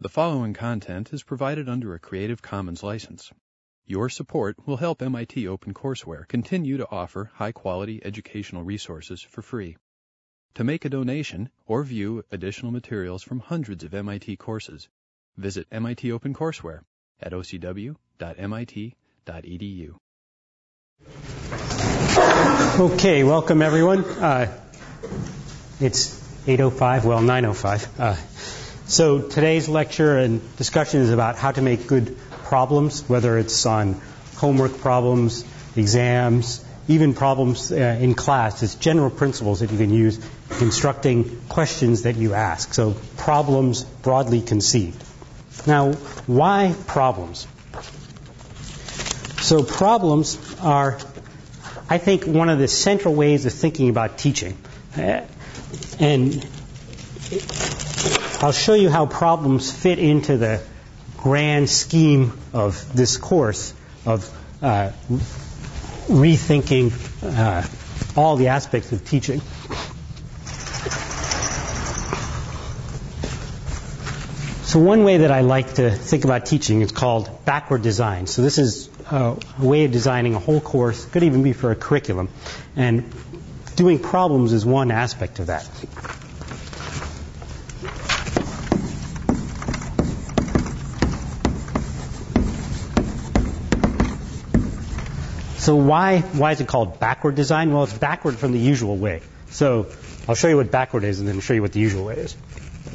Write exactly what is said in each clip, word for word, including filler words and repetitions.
The following content is provided under a Creative Commons license. Your support will help M I T OpenCourseware continue to offer high-quality educational resources for free. To make a donation or view additional materials from hundreds of M I T courses, visit M I T OpenCourseware at o c w dot m i t dot e d u. Okay, welcome everyone. Uh, it's eight oh five, well, nine oh five. Uh, so today's lecture and discussion is about how to make good problems, whether it's on homework problems, exams, even problems uh, in class. It's general principles that you can use in constructing questions that you ask. So problems broadly conceived. Now, why problems? So problems are, I think, one of the central ways of thinking about teaching. And I'll show you how problems fit into the grand scheme of this course of uh, rethinking uh, all the aspects of teaching. So one way that I like to think about teaching is called backward design. So this is a way of designing a whole course, could even be for a curriculum. And doing problems is one aspect of that. So why why is it called backward design? Well, it's backward from the usual way. So I'll show you what backward is and then show you what the usual way is.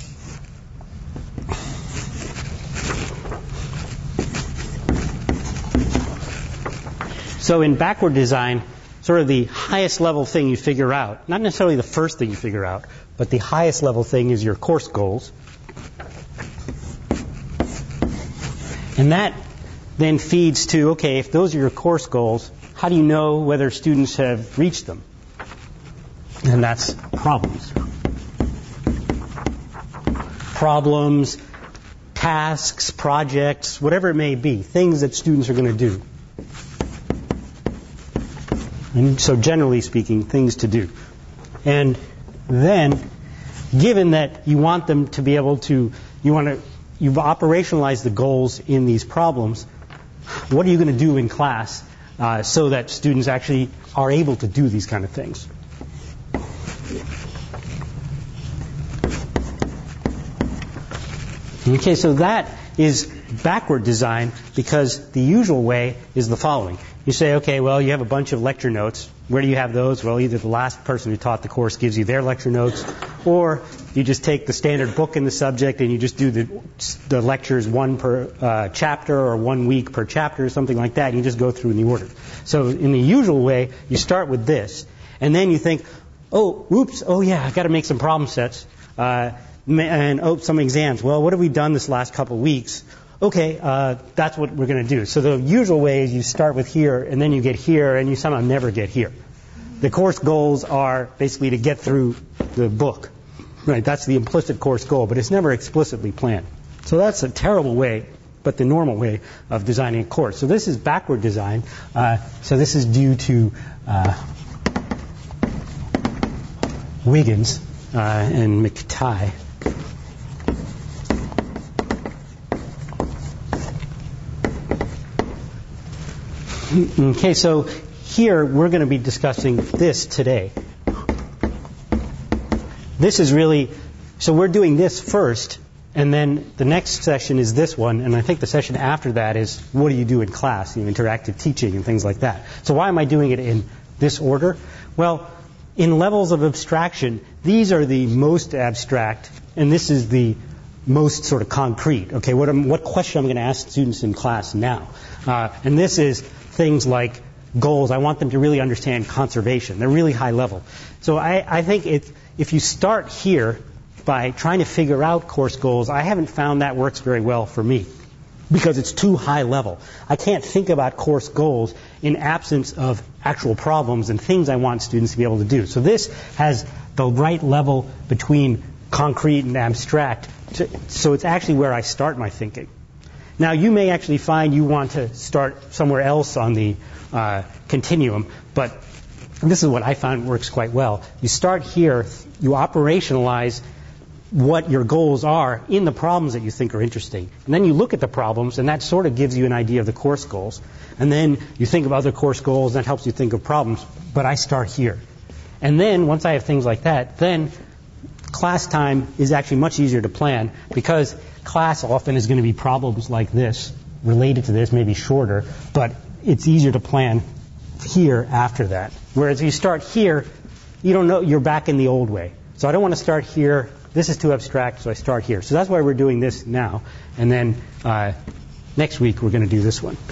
So in backward design, sort of the highest level thing you figure out, not necessarily the first thing you figure out, but the highest level thing is your course goals. And that then feeds to, okay, if those are your course goals, how do you know whether students have reached them? And that's problems. Problems, tasks, projects, whatever it may be, things that students are going to do. And so generally speaking, things to do. And then, given that you want them to be able to, you want to, you've operationalized the goals in these problems, what are you going to do in class uh, so that students actually are able to do these kind of things? Okay, so that is backward design because the usual way is the following. You say, okay, well, you have a bunch of lecture notes. Where do you have those? Well, either the last person who taught the course gives you their lecture notes, or you just take the standard book in the subject and you just do the, the lectures one per uh, chapter or one week per chapter or something like that, and you just go through in the order. So in the usual way, you start with this, and then you think, oh, whoops, oh yeah, I've got to make some problem sets, uh, and oh, some exams. Well, what have we done this last couple of weeks? Okay, uh, that's what we're going to do. So the usual way is you start with here, and then you get here, and you somehow never get here. The course goals are basically to get through the book. Right, that's the implicit course goal, but it's never explicitly planned. So that's a terrible way, but the normal way of designing a course. So this is backward design. Uh, so this is due to uh, Wiggins uh, and McTighe. Okay, so here we're going to be discussing this today. This is really, so we're doing this first, and then the next session is this one, and I think the session after that is what do you do in class, you know, interactive teaching and things like that. So why am I doing it in this order? Well, in levels of abstraction, these are the most abstract, and this is the most sort of concrete. Okay, what, am, what question I'm going to ask students in class now? Uh, and this is things like goals. I want them to really understand conservation. They're really high level. So I, I think it, if you start here by trying to figure out course goals, I haven't found that works very well for me because it's too high level. I can't think about course goals in absence of actual problems and things I want students to be able to do. So this has the right level between concrete and abstract. To, so it's actually where I start my thinking. Now, you may actually find you want to start somewhere else on the uh, continuum, but this is what I found works quite well. You start here, you operationalize what your goals are in the problems that you think are interesting. And then you look at the problems, and that sort of gives you an idea of the course goals. And then you think of other course goals, and that helps you think of problems. But I start here. And then, once I have things like that, then class time is actually much easier to plan, because class often is going to be problems like this, related to this, maybe shorter, but it's easier to plan here after that. Whereas if you start here, you don't know, you're back in the old way. So I don't want to start here. This is too abstract, so I start here. So that's why we're doing this now. And then uh, next week we're going to do this one.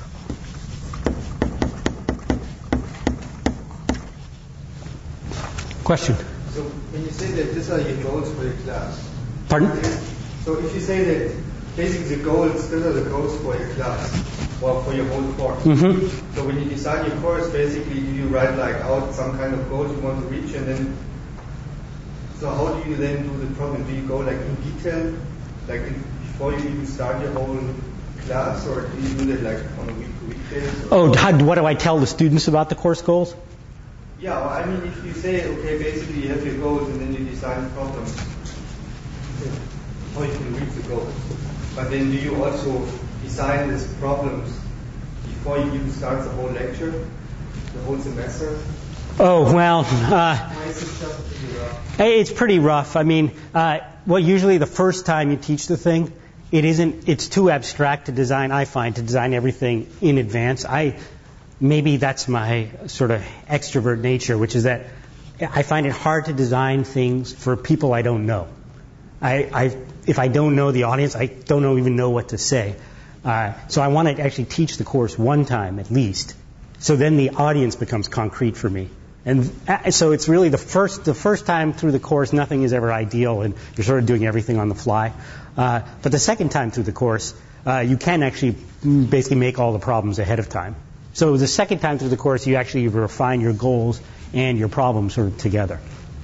Question? So when you say that these are your goals for your class. Pardon? So if you say that basically the goals, these are the goals for your class, or for your whole course. Mm-hmm. So when you design your course, basically do you write like out some kind of goals you want to reach, and then so how do you then do the problem? Do you go like in detail, like in, before you even start your whole class, or do you do that like on a week-to-week basis? Oh, how, what do I tell the students about the course goals? Yeah, well, I mean, if you say, okay, basically you have your goals and then you design problems, how you can reach the goals. But then do you also design these problems before you even start the whole lecture, the whole semester? Oh, well, uh, it's pretty rough. I mean, uh, well, usually the first time you teach the thing, it isn't, it's too abstract to design, I find, to design everything in advance. I Maybe that's my sort of extrovert nature, which is that I find it hard to design things for people I don't know. I, I if I don't know the audience, I don't know, even know what to say. Uh, so I want to actually teach the course one time at least, so then the audience becomes concrete for me. And so it's really the first the first time through the course, nothing is ever ideal, and you're sort of doing everything on the fly. Uh, but the second time through the course, uh, you can actually basically make all the problems ahead of time. So the second time through the course, you actually refine your goals and your problems sort of together.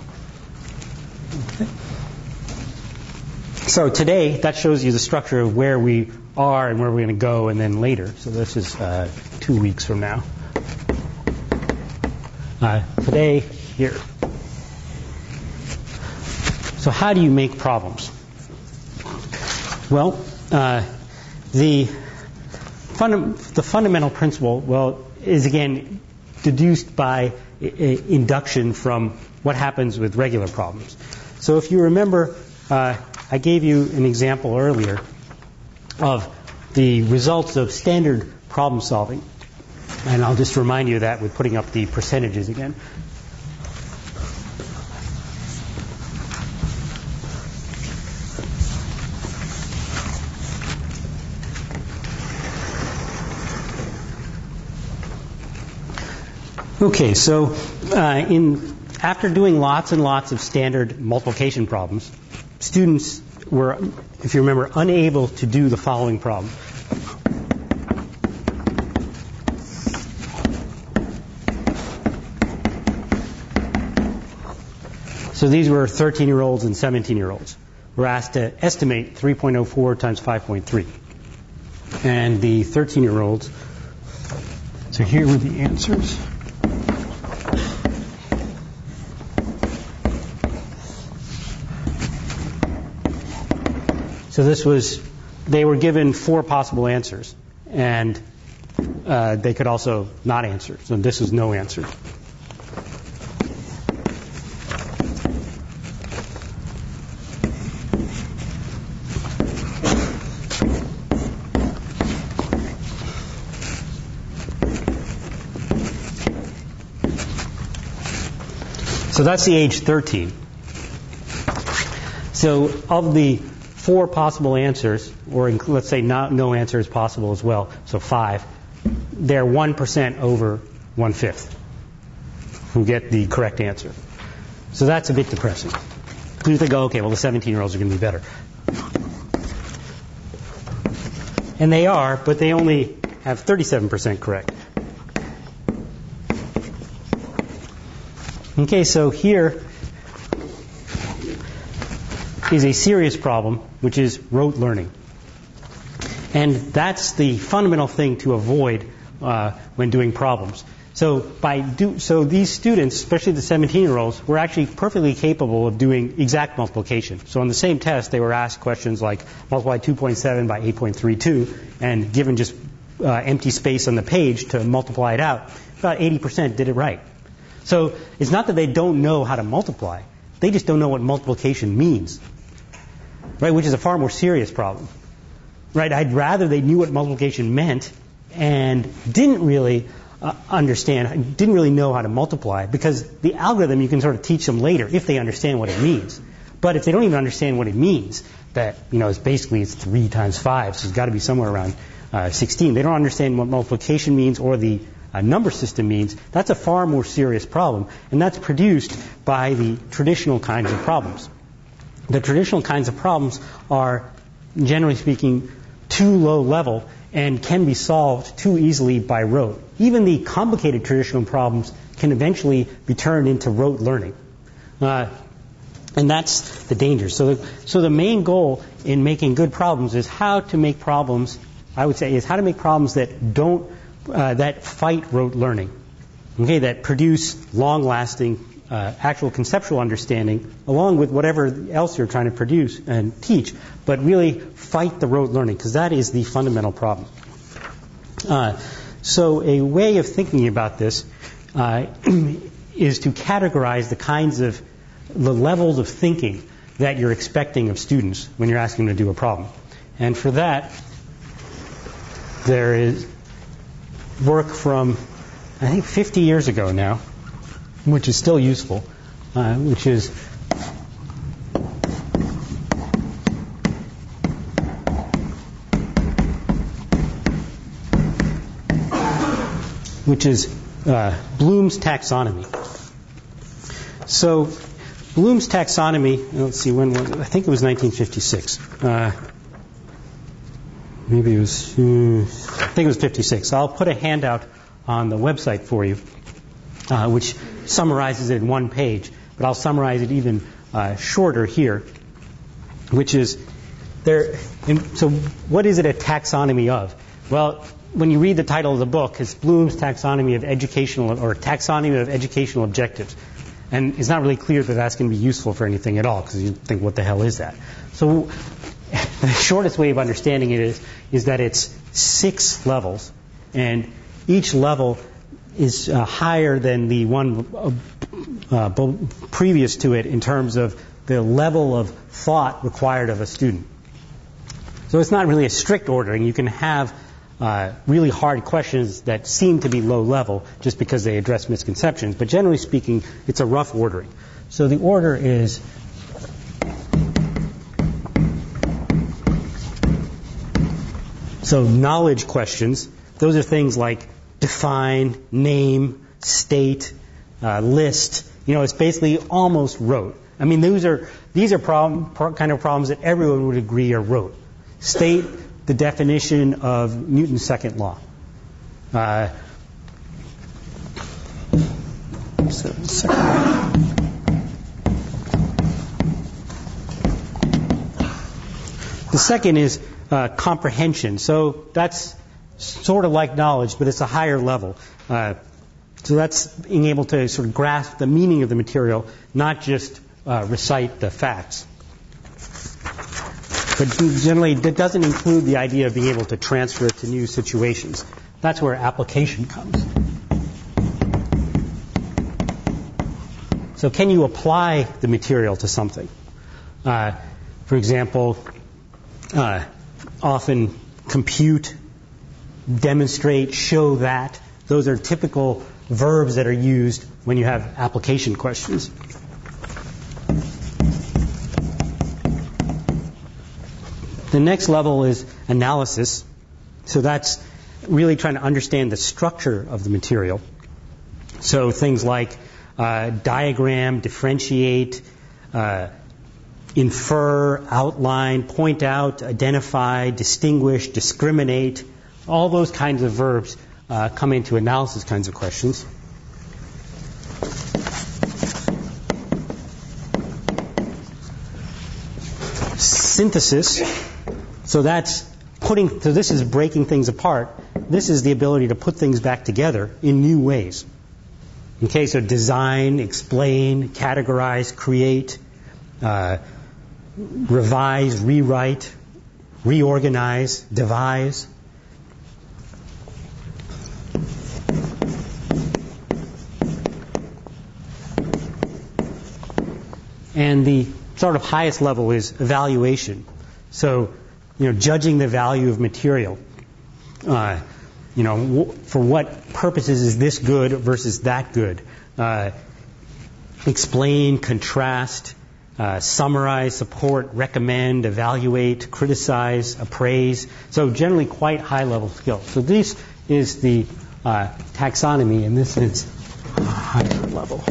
Okay. So today, that shows you the structure of where we are and where we're going to go, and then later. So this is uh, two weeks from now. Uh, today, here. So how do you make problems? Well, uh, the funda- the fundamental principle, well, is again deduced by I- I- induction from what happens with regular problems. So if you remember, uh, I gave you an example earlier of the results of standard problem solving. And I'll just remind you of that with putting up the percentages again. Okay, so uh, in after doing lots and lots of standard multiplication problems, students were, if you remember, unable to do the following problem. So these were thirteen-year-olds and seventeen-year-olds. Were asked to estimate three point oh four times five point three. And the thirteen-year-olds, so here were the answers. So this was, they were given four possible answers, and uh, they could also not answer. So this was no answer. So that's the age thirteen. So of the four possible answers, or let's say not, no answer is possible as well, so five, they're one percent over one-fifth who get the correct answer. So that's a bit depressing. You think, oh, okay, well, the seventeen-year-olds are going to be better. And they are, but they only have thirty-seven percent correct. Okay, so here is a serious problem, which is rote learning. And that's the fundamental thing to avoid uh, when doing problems. So by do, so these students, especially the seventeen-year-olds, were actually perfectly capable of doing exact multiplication. So on the same test, they were asked questions like multiply two point seven by eight point three two, and given just uh, empty space on the page to multiply it out, about eighty percent did it right. So it's not that they don't know how to multiply; they just don't know what multiplication means, right? Which is a far more serious problem, right? I'd rather they knew what multiplication meant and didn't really Uh, understand, didn't really know how to multiply, because the algorithm you can sort of teach them later if they understand what it means. But if they don't even understand what it means, that, you know, it's basically it's three times five, so it's got to be somewhere around uh, sixteen. They don't understand what multiplication means or the uh, number system means. That's a far more serious problem, and that's produced by the traditional kinds of problems. The traditional kinds of problems are, generally speaking, too low level and can be solved too easily by rote. Even the complicated traditional problems can eventually be turned into rote learning. Uh, and that's the danger. So the, so the main goal in making good problems is how to make problems, I would say, is how to make problems that don't, uh, that fight rote learning. Okay, that produce long-lasting uh, actual conceptual understanding along with whatever else you're trying to produce and teach, but really fight the rote learning, because that is the fundamental problem. Uh, so a way of thinking about this uh, is to categorize the kinds of, the levels of thinking that you're expecting of students when you're asking them to do a problem. And for that, there is work from, I think, fifty years ago now, which is still useful, uh, which is which is uh, Bloom's taxonomy. So Bloom's taxonomy, let's see, when was it? I think it was nineteen fifty-six. Uh, maybe it was, uh, I think it was fifty-six. I'll put a handout on the website for you, uh, which summarizes it in one page, but I'll summarize it even uh, shorter here, which is there. So what is it a taxonomy of? Well, when you read the title of the book, it's Bloom's Taxonomy of Educational, or Taxonomy of Educational Objectives. And it's not really clear that that's going to be useful for anything at all, because you think, what the hell is that? So the shortest way of understanding it is, is that it's six levels, and each level is uh, higher than the one uh, uh, previous to it in terms of the level of thought required of a student. So it's not really a strict ordering. You can have Uh, really hard questions that seem to be low level just because they address misconceptions. But generally speaking, it's a rough ordering. So the order is so knowledge questions. Those are things like define, name, state, uh, list. You know, it's basically almost rote. I mean, those are these are problem, pro- kind of problems that everyone would agree are rote. State the definition of Newton's second law. Uh, so, second. The second is uh, comprehension. So that's sort of like knowledge, but it's a higher level. Uh, so that's being able to sort of grasp the meaning of the material, not just uh, recite the facts. But generally, that doesn't include the idea of being able to transfer it to new situations. That's where application comes. So can you apply the material to something? Uh, for example, uh, often compute, demonstrate, show that. Those are typical verbs that are used when you have application questions. The next level is analysis. So that's really trying to understand the structure of the material. So things like uh, diagram, differentiate, uh, infer, outline, point out, identify, distinguish, discriminate. All those kinds of verbs uh, come into analysis kinds of questions. Synthesis. So that's putting. So this is breaking things apart this is the ability to put things back together in new ways. Okay, so design, explain, categorize, create, uh, revise, rewrite, reorganize, devise. And the sort of highest level is evaluation. So, you know, judging the value of material. Uh, you know, w- for what purposes is this good versus that good? Uh, explain, contrast, uh, summarize, support, recommend, evaluate, criticize, appraise. So generally quite high-level skills. So this is the uh, taxonomy, and this is higher level.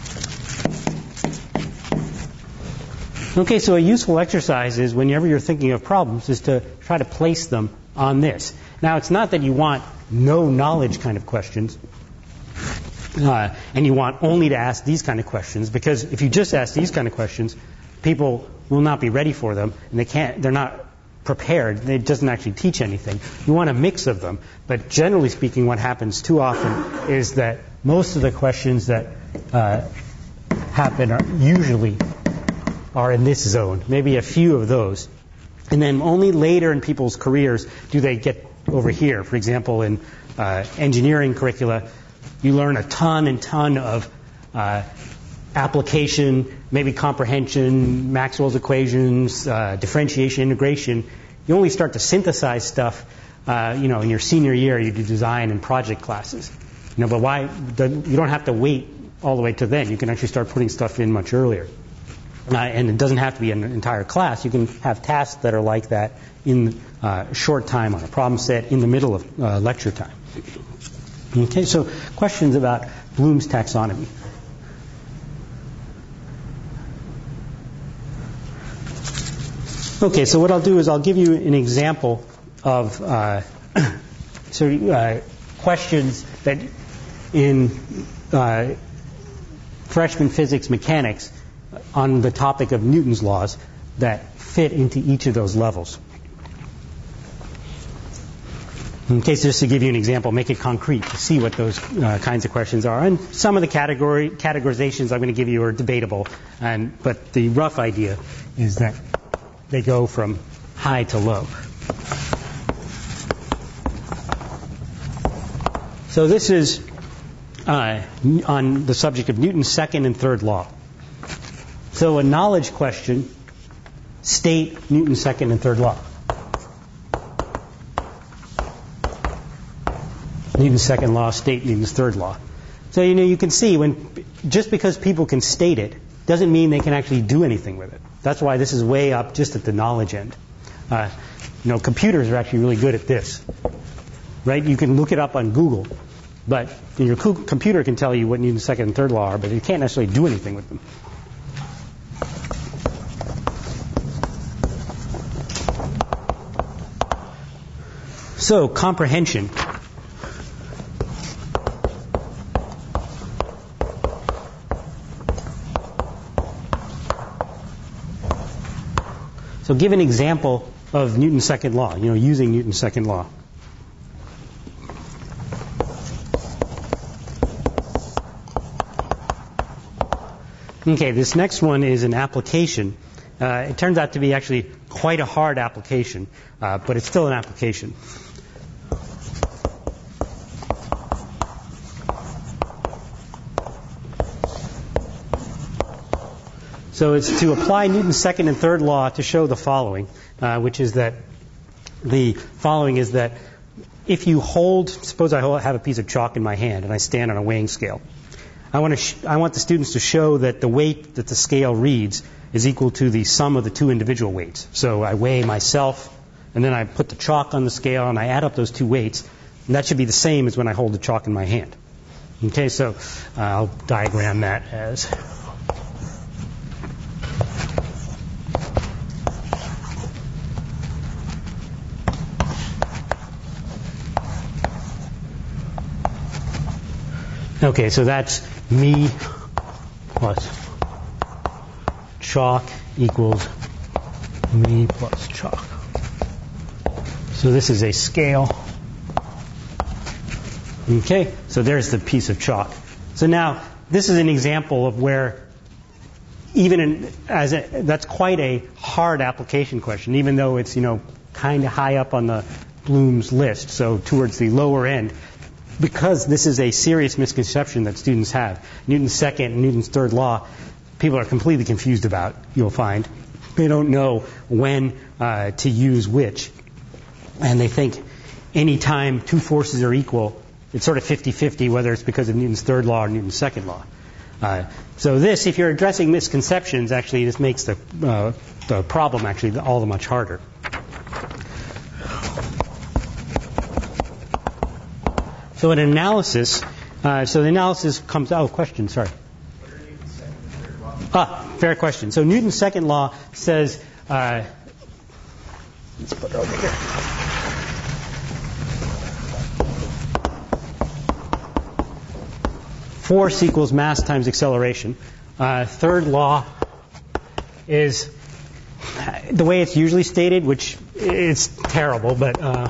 Okay, so a useful exercise is whenever you're thinking of problems is to try to place them on this. Now, it's not that you want no knowledge kind of questions, uh, and you want only to ask these kind of questions, because if you just ask these kind of questions, people will not be ready for them, and they can't, they're not prepared. It doesn't actually teach anything. You want a mix of them, but generally speaking, what happens too often is that most of the questions that uh, happen are usually are in this zone, maybe a few of those. And then only later in people's careers do they get over here. For example, in uh, engineering curricula, you learn a ton and ton of uh, application, maybe comprehension, Maxwell's equations, uh, differentiation, integration. You only start to synthesize stuff, uh, you know, in your senior year. You do design and project classes. You know, but why? The, you don't have to wait all the way to then. You can actually start putting stuff in much earlier. Uh, and it doesn't have to be an entire class. You can have tasks that are like that in uh, short time on a problem set in the middle of uh, lecture time. Okay, so questions about Bloom's taxonomy. Okay, so what I'll do is I'll give you an example of uh, so uh, questions that in uh, freshman physics mechanics on the topic of Newton's laws that fit into each of those levels. Okay, so just to give you an example, make it concrete to see what those uh, kinds of questions are. And some of the category categorizations I'm going to give you are debatable, and but the rough idea is that they go from high to low. So this is uh, on the subject of Newton's second and third law. So a knowledge question, state Newton's second and third law. Newton's second law, state Newton's third law. So, you know, you can see when just because people can state it doesn't mean they can actually do anything with it. That's why this is way up just at the knowledge end. Uh, you know, computers are actually really good at this, right? You can look it up on Google, but your co- computer can tell you what Newton's second and third law are, but it can't necessarily do anything with them. So, comprehension. So give an example of Newton's second law, you know, using Newton's second law. Okay, this next one is an application. Uh, it turns out to be actually quite a hard application, uh, but it's still an application. So it's to apply Newton's second and third law to show the following, uh, which is that the following is that if you hold, suppose I have a piece of chalk in my hand and I stand on a weighing scale. I want to sh- I want the students to show that the weight that the scale reads is equal to the sum of the two individual weights. So I weigh myself, and then I put the chalk on the scale, and I add up those two weights, and that should be the same as when I hold the chalk in my hand. Okay, so uh, I'll diagram that as... Okay, so that's me plus chalk equals me plus chalk. So this is a scale. Okay, so there's the piece of chalk. So now, this is an example of where even in, as a, that's quite a hard application question, even though it's, you know, kind of high up on the Bloom's list, so towards the lower end, because this is a serious misconception that students have. Newton's second and Newton's third law, people are completely confused about, you'll find. They don't know when uh, to use which. And they think any time two forces are equal, it's sort of fifty-fifty whether it's because of Newton's third law or Newton's second law. Uh, so this, if you're addressing misconceptions, actually this makes the, uh, the problem actually all the much harder. So an analysis, uh, so the analysis comes, oh, question, sorry. What are Newton's second and third law? Ah, fair question. So Newton's second law says, uh, let's put it over here. Force equals mass times acceleration. Uh, third law is the way it's usually stated, which is terrible, but uh,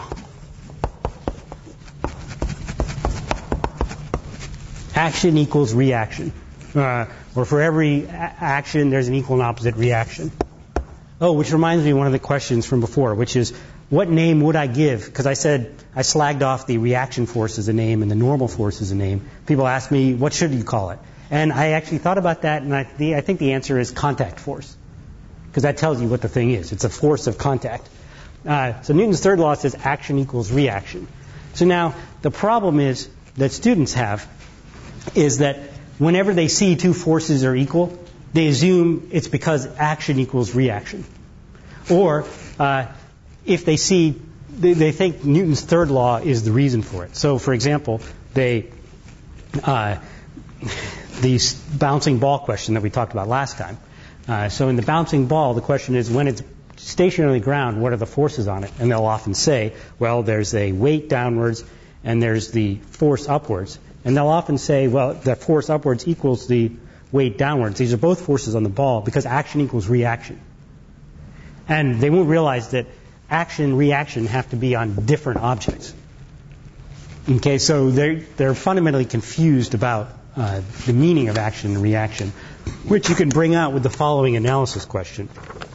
action equals reaction. Uh, or for every a- action, there's an equal and opposite reaction. Oh, which reminds me of one of the questions from before, which is, what name would I give? Because I said I slagged off the reaction force as a name and the normal force as a name. People ask me, what should you call it? And I actually thought about that, and I, the, I think the answer is contact force, because that tells you what the thing is. It's a force of contact. Uh, so Newton's third law says action equals reaction. So now the problem is that students have is that whenever they see two forces are equal, they assume it's because action equals reaction. Or uh, if they see, they, they think Newton's third law is the reason for it. So, for example, they, uh, the bouncing ball question that we talked about last time. Uh, so in the bouncing ball, the question is, when it's stationary on the ground, what are the forces on it? And they'll often say, well, there's a weight downwards and there's the force upwards. And they'll often say, well, the force upwards equals the weight downwards. These are both forces on the ball because action equals reaction. And they won't realize that action and reaction have to be on different objects. Okay, so they're, they're fundamentally confused about uh, the meaning of action and reaction, which you can bring out with the following analysis question.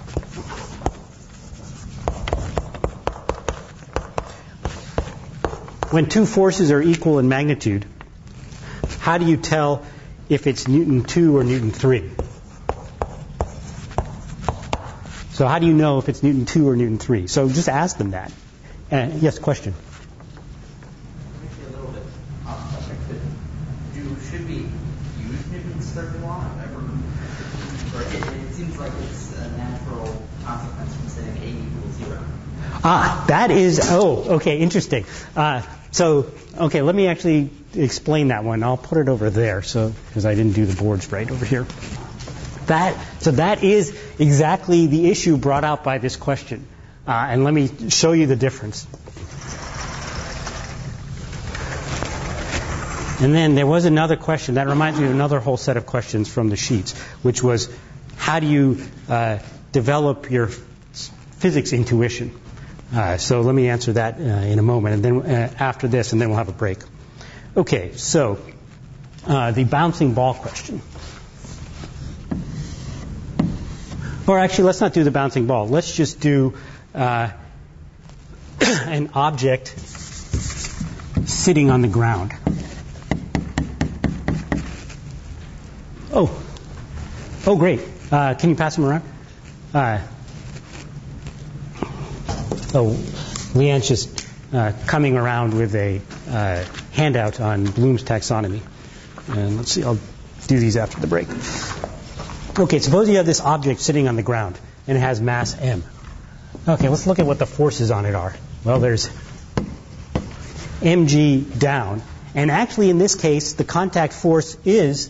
When two forces are equal in magnitude, how do you tell if it's Newton two or Newton three? So how do you know if it's Newton two or Newton three? So just ask them that. Uh, yes, question? Maybe a little bit off subject, but do, should we use Newton's third law ever? Or it, it seems like it's a natural consequence from saying A equals zero. Ah, that is, oh, okay, interesting. Uh, so, okay, let me actually explain that one. I'll put it over there, so because I didn't do the boards right over here. That, so that is exactly the issue brought out by this question. Uh, and let me show you the difference. And then there was another question. That reminds me of another whole set of questions from the sheets, which was, how do you uh, develop your physics intuition? Uh, so let me answer that uh, in a moment, and then uh, after this, and then we'll have a break. Okay, so uh, the bouncing ball question. Or actually, let's not do the bouncing ball. Let's just do uh, an object sitting on the ground. Oh, oh, great. Uh, can you pass them around? Uh, oh, Leanne's just uh, coming around with a uh, handout on Bloom's taxonomy. And let's see, I'll do these after the break. Okay, suppose you have this object sitting on the ground, and it has mass m. Okay, let's look at what the forces on it are. Well, there's mg down, and actually in this case, the contact force is,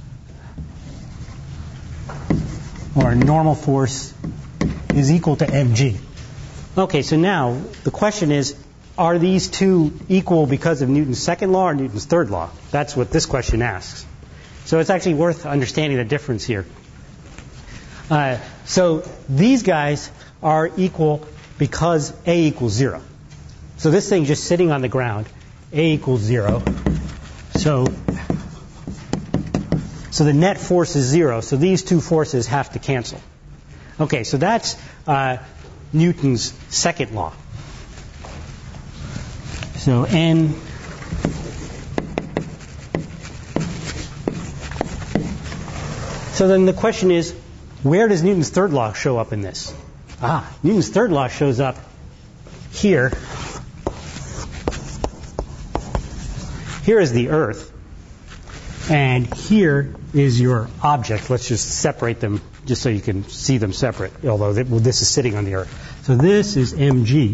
or normal force is equal to mg. Okay, so now the question is, are these two equal because of Newton's second law or Newton's third law? That's what this question asks. So it's actually worth understanding the difference here. Uh, so these guys are equal because A equals zero. So this thing's just sitting on the ground, A equals zero. So, so the net force is zero. So these two forces have to cancel. Okay, so that's uh, Newton's second law. So N So then the question is, where does Newton's third law show up in this? Ah, Newton's third law shows up here. Here is the Earth. And here is your object. Let's just separate them just so you can see them separate, although this is sitting on the Earth. So this is mg.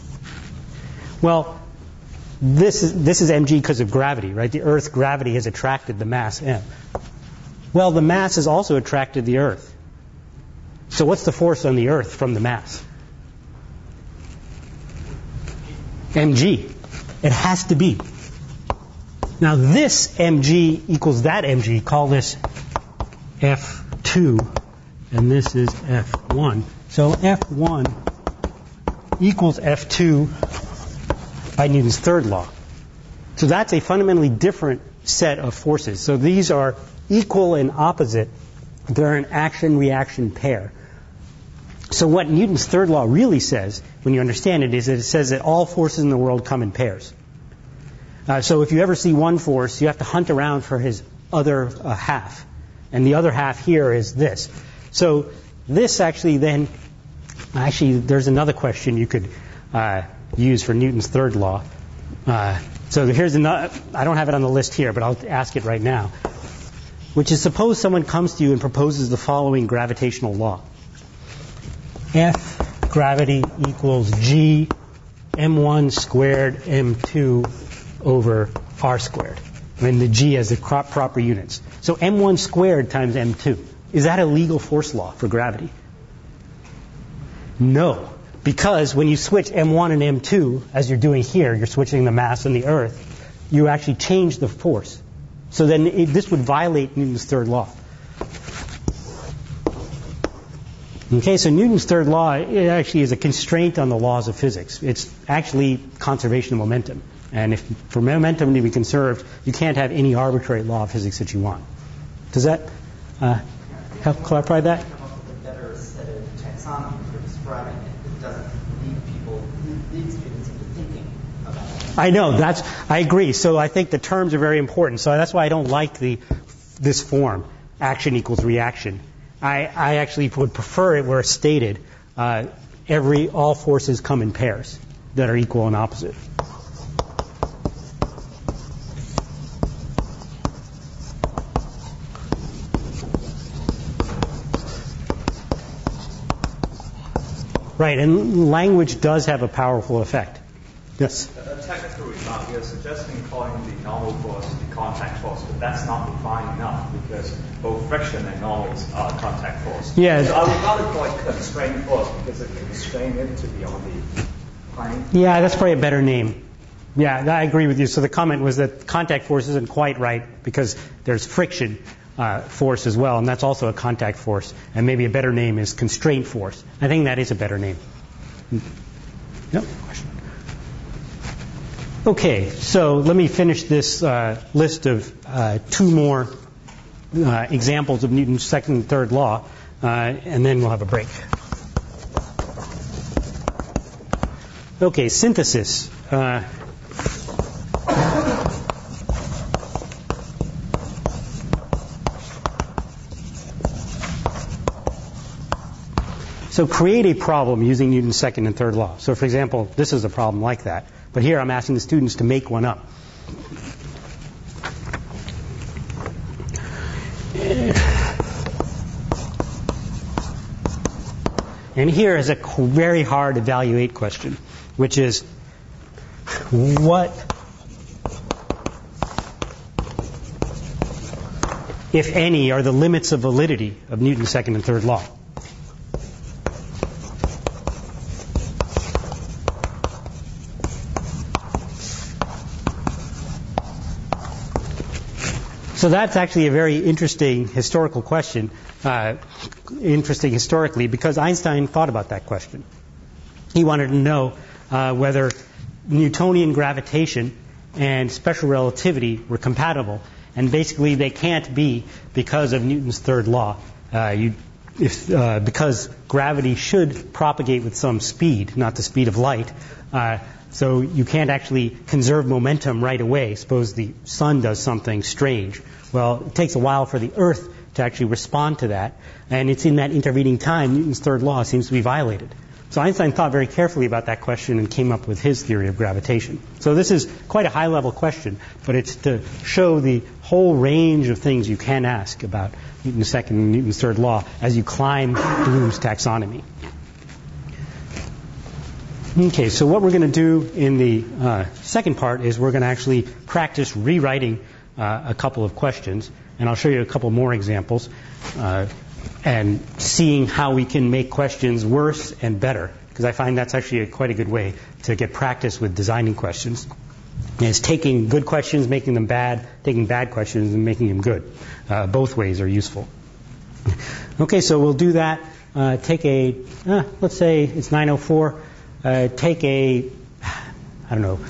Well, this is, this is mg because of gravity, right? The Earth's gravity has attracted the mass m. Well, the mass has also attracted the Earth. So what's the force on the Earth from the mass? mg. It has to be. Now this mg equals that mg. Call this F two, and this is F one. So F one equals F two by Newton's third law. So that's a fundamentally different set of forces. So these are equal and opposite. They're an action-reaction pair. So what Newton's third law really says, when you understand it, is that it says that all forces in the world come in pairs. Uh, so if you ever see one force, you have to hunt around for his other uh, half. And the other half here is this. So this actually then, actually there's another question you could uh, use for Newton's third law. Uh, so here's another, I don't have it on the list here, but I'll ask it right now. Which is, suppose someone comes to you and proposes the following gravitational law. F gravity equals G m one squared m two over r squared. I mean, the G as the proper units. So m one squared times m two. Is that a legal force law for gravity? No. Because when you switch m one and m two, as you're doing here, you're switching the mass on the Earth, you actually change the force. So then it, this would violate Newton's third law. Okay, so Newton's third law, it actually is a constraint on the laws of physics. It's actually conservation of momentum. And if for momentum to be conserved, you can't have any arbitrary law of physics that you want. Does that uh, help clarify that? Come up with a better set of taxonomy for describing it. It doesn't lead people, lead students into thinking about it. I know, that's, I agree. So I think the terms are very important. So that's why I don't like the this form, action equals reaction. I, I actually would prefer it where it's stated uh, every all forces come in pairs that are equal and opposite. Right, and language does have a powerful effect. Yes? A technical remark, you're suggesting calling the normal force the contact force, but that's not defined enough because both friction and normal are contact force. Yeah. So I would rather call it constraint force because it constrains it to be on the plane. Yeah, that's probably a better name. Yeah, I agree with you. So the comment was that contact force isn't quite right because there's friction uh, force as well, and that's also a contact force. And maybe a better name is constraint force. I think that is a better name. Yep. Question. Okay, so let me finish this uh, list of uh, two more uh, examples of Newton's second and third law, uh, and then we'll have a break. Okay, synthesis. Uh, So create a problem using Newton's second and third law. So for example, this is a problem like that. But here I'm asking the students to make one up. And here is a very hard to evaluate question, which is what, if any, are the limits of validity of Newton's second and third law? So that's actually a very interesting historical question, uh, interesting historically, because Einstein thought about that question. He wanted to know uh, whether Newtonian gravitation and special relativity were compatible. And basically, they can't be because of Newton's third law. Uh, you, if, uh, because gravity should propagate with some speed, not the speed of light. Uh, so you can't actually conserve momentum right away. Suppose the sun does something strange. Well, it takes a while for the Earth to actually respond to that. And it's in that intervening time Newton's third law seems to be violated. So Einstein thought very carefully about that question and came up with his theory of gravitation. So this is quite a high-level question, but it's to show the whole range of things you can ask about Newton's second and Newton's third law as you climb Bloom's taxonomy. Okay, so what we're going to do in the uh, second part is we're going to actually practice rewriting uh, a couple of questions, and I'll show you a couple more examples. Uh, and seeing how we can make questions worse and better, because I find that's actually a, quite a good way to get practice with designing questions. Is taking good questions, making them bad, taking bad questions and making them good. Uh, both ways are useful. Okay, so we'll do that. Uh, take a, uh, let's say it's nine oh four. Uh, take a, I don't know,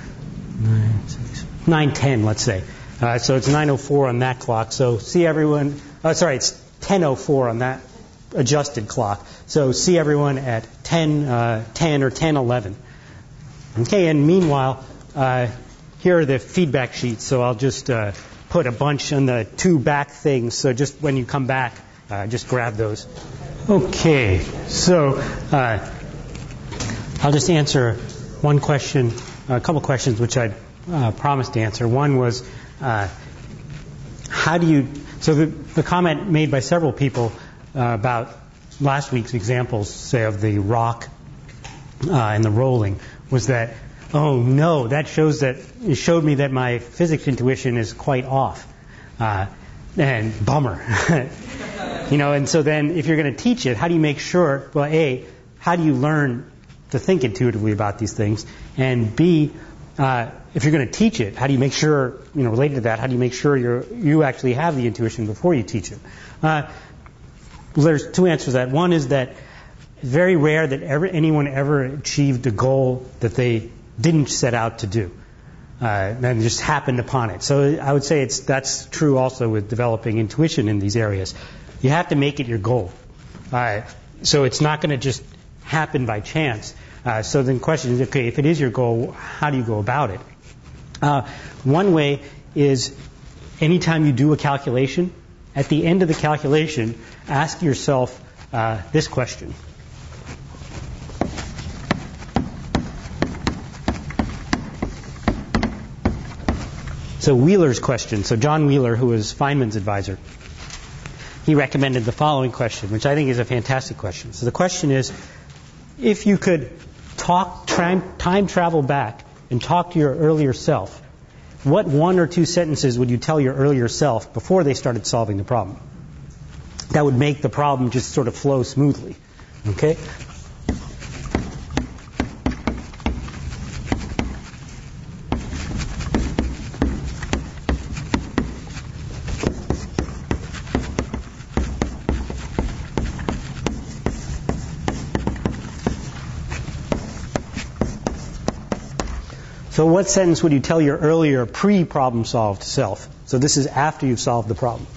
nine ten, let's say. Uh, so it's nine oh four on that clock. So see everyone, oh, sorry, it's ten oh four on that adjusted clock. So see everyone at ten, uh, ten or ten eleven. Okay, and meanwhile, uh, here are the feedback sheets. So I'll just uh, put a bunch on the two back things. So just when you come back, uh, just grab those. Okay, so uh, I'll just answer one question, a couple questions which I uh, promised to answer. One was, uh, how do you... So the, the comment made by several people uh, about last week's examples, say, of the rock uh, and the rolling, was that, oh no, that shows that it showed me that my physics intuition is quite off. Uh, and bummer. You know, and so then if you're going to teach it, how do you make sure, well, A, how do you learn to think intuitively about these things? And B, uh, if you're going to teach it, how do you make sure, you know, related to that, how do you make sure you're, you actually have the intuition before you teach it? Uh, well, there's two answers to that. One is that it's very rare that ever, anyone ever achieved a goal that they didn't set out to do, uh, and just happened upon it. So I would say it's that's true also with developing intuition in these areas. You have to make it your goal. Uh, so it's not going to just happen by chance. Uh, so then the question is, okay, if it is your goal, how do you go about it? Uh, one way is anytime you do a calculation, at the end of the calculation, ask yourself uh, this question. So Wheeler's question. So John Wheeler, who was Feynman's advisor, he recommended the following question, which I think is a fantastic question. So the question is, if you could talk time, time travel back and talk to your earlier self, what one or two sentences would you tell your earlier self before they started solving the problem? That would make the problem just sort of flow smoothly. Okay? So what sentence would you tell your earlier pre-problem solved self? So this is after you've solved the problem.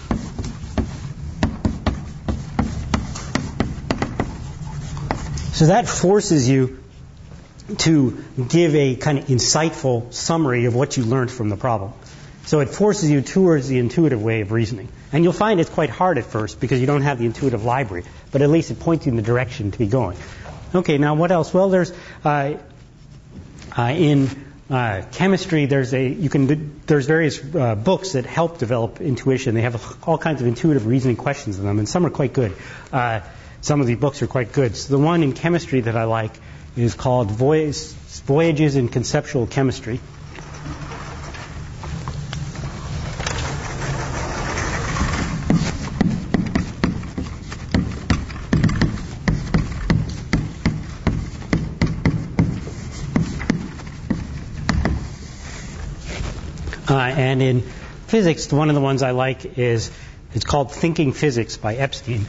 So that forces you to give a kind of insightful summary of what you learned from the problem. So it forces you towards the intuitive way of reasoning. And you'll find it's quite hard at first because you don't have the intuitive library, but at least it points you in the direction to be going. Okay, now what else? Well, there's... Uh, Uh, in uh, chemistry, there's a you can there's various uh, books that help develop intuition. They have all kinds of intuitive reasoning questions in them, and some are quite good. Uh, some of these books are quite good. So the one in chemistry that I like is called Voy- Voyages in Conceptual Chemistry. Uh, and in physics, one of the ones I like is, it's called Thinking Physics by Epstein.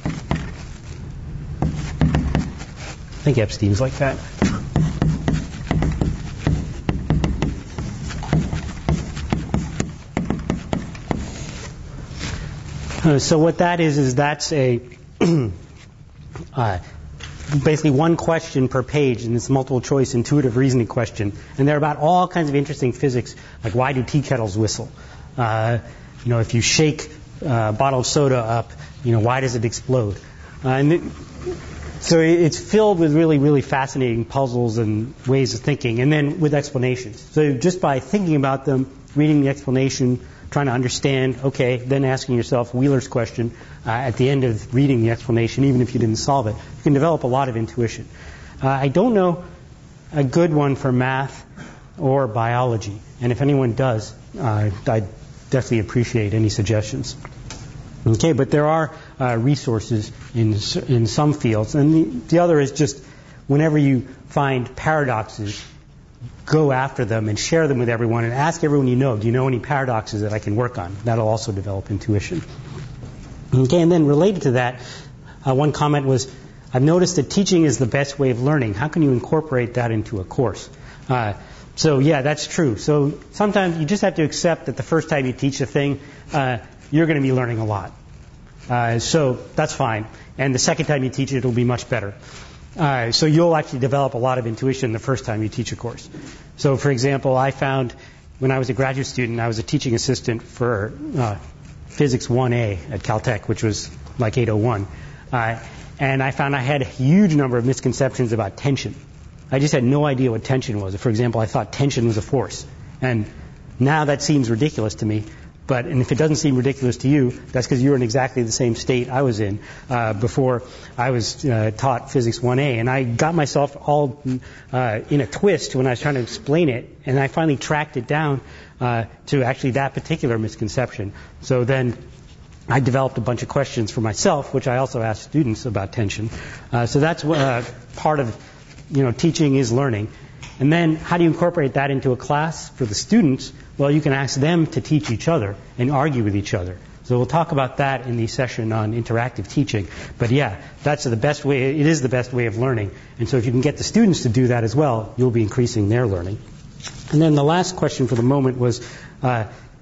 I think Epstein's like that. Uh, so what that is, is that's a uh, basically one question per page, and it's a multiple choice intuitive reasoning question. And they're about all kinds of interesting physics, like why do tea kettles whistle? Uh, you know, if you shake uh, a bottle of soda up, you know, why does it explode? Uh, and it, so it's filled with really, really fascinating puzzles and ways of thinking, and then with explanations. So just by thinking about them, reading the explanation, trying to understand, okay, then asking yourself Wheeler's question uh, at the end of reading the explanation, even if you didn't solve it, you can develop a lot of intuition. Uh, I don't know a good one for math or biology, and if anyone does, uh, I'd definitely appreciate any suggestions. Okay, but there are uh, resources in in some fields, and the, the other is just whenever you find paradoxes, go after them and share them with everyone and ask everyone you know, do you know any paradoxes that I can work on? That'll also develop intuition. Okay, and then related to that, uh, one comment was, I've noticed that teaching is the best way of learning. How can you incorporate that into a course? Uh, so yeah, that's true. So sometimes you just have to accept that the first time you teach a thing, uh, you're going to be learning a lot. Uh, so that's fine. And the second time you teach it, it'll be much better. Uh, so you'll actually develop a lot of intuition the first time you teach a course. So, for example, I found when I was a graduate student, I was a teaching assistant for uh, Physics one A at Caltech, which was like eight oh one. Uh, and I found I had a huge number of misconceptions about tension. I just had no idea what tension was. For example, I thought tension was a force. And now that seems ridiculous to me. But and if it doesn't seem ridiculous to you, that's because you're in exactly the same state I was in uh, before I was uh, taught Physics one A. And I got myself all uh, in a twist when I was trying to explain it, and I finally tracked it down uh, to actually that particular misconception. So then I developed a bunch of questions for myself, which I also asked students about tension. Uh, so that's uh, part of, you know, teaching is learning. And then how do you incorporate that into a class for the students? Well, you can ask them to teach each other and argue with each other. So we'll talk about that in the session on interactive teaching. But yeah, that's the best way. It is the best way of learning. And so if you can get the students to do that as well, you'll be increasing their learning. And then the last question for the moment was, uh,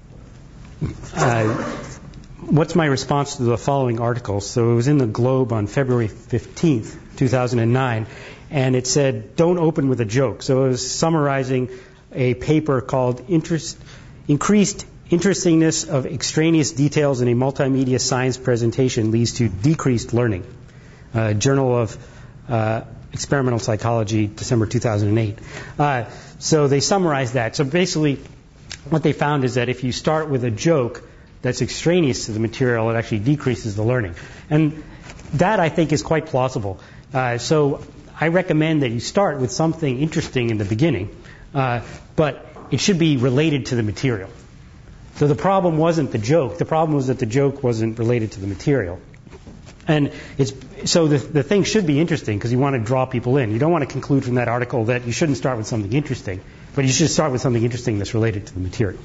uh, what's my response to the following articles? So it was in the Globe on February fifteenth, two thousand nine. And it said, don't open with a joke. So it was summarizing a paper called Interest, Increased Interestingness of Extraneous Details in a Multimedia Science Presentation Leads to Decreased Learning. Uh, Journal of uh, Experimental Psychology, December two thousand eight. Uh, so they summarized that. So basically, what they found is that if you start with a joke that's extraneous to the material, it actually decreases the learning. And that, I think, is quite plausible. Uh, so I recommend that you start with something interesting in the beginning, uh, but it should be related to the material. So the problem wasn't the joke. The problem was that the joke wasn't related to the material. And it's so the, the thing should be interesting because you want to draw people in. You don't want to conclude from that article that you shouldn't start with something interesting, but you should start with something interesting that's related to the material.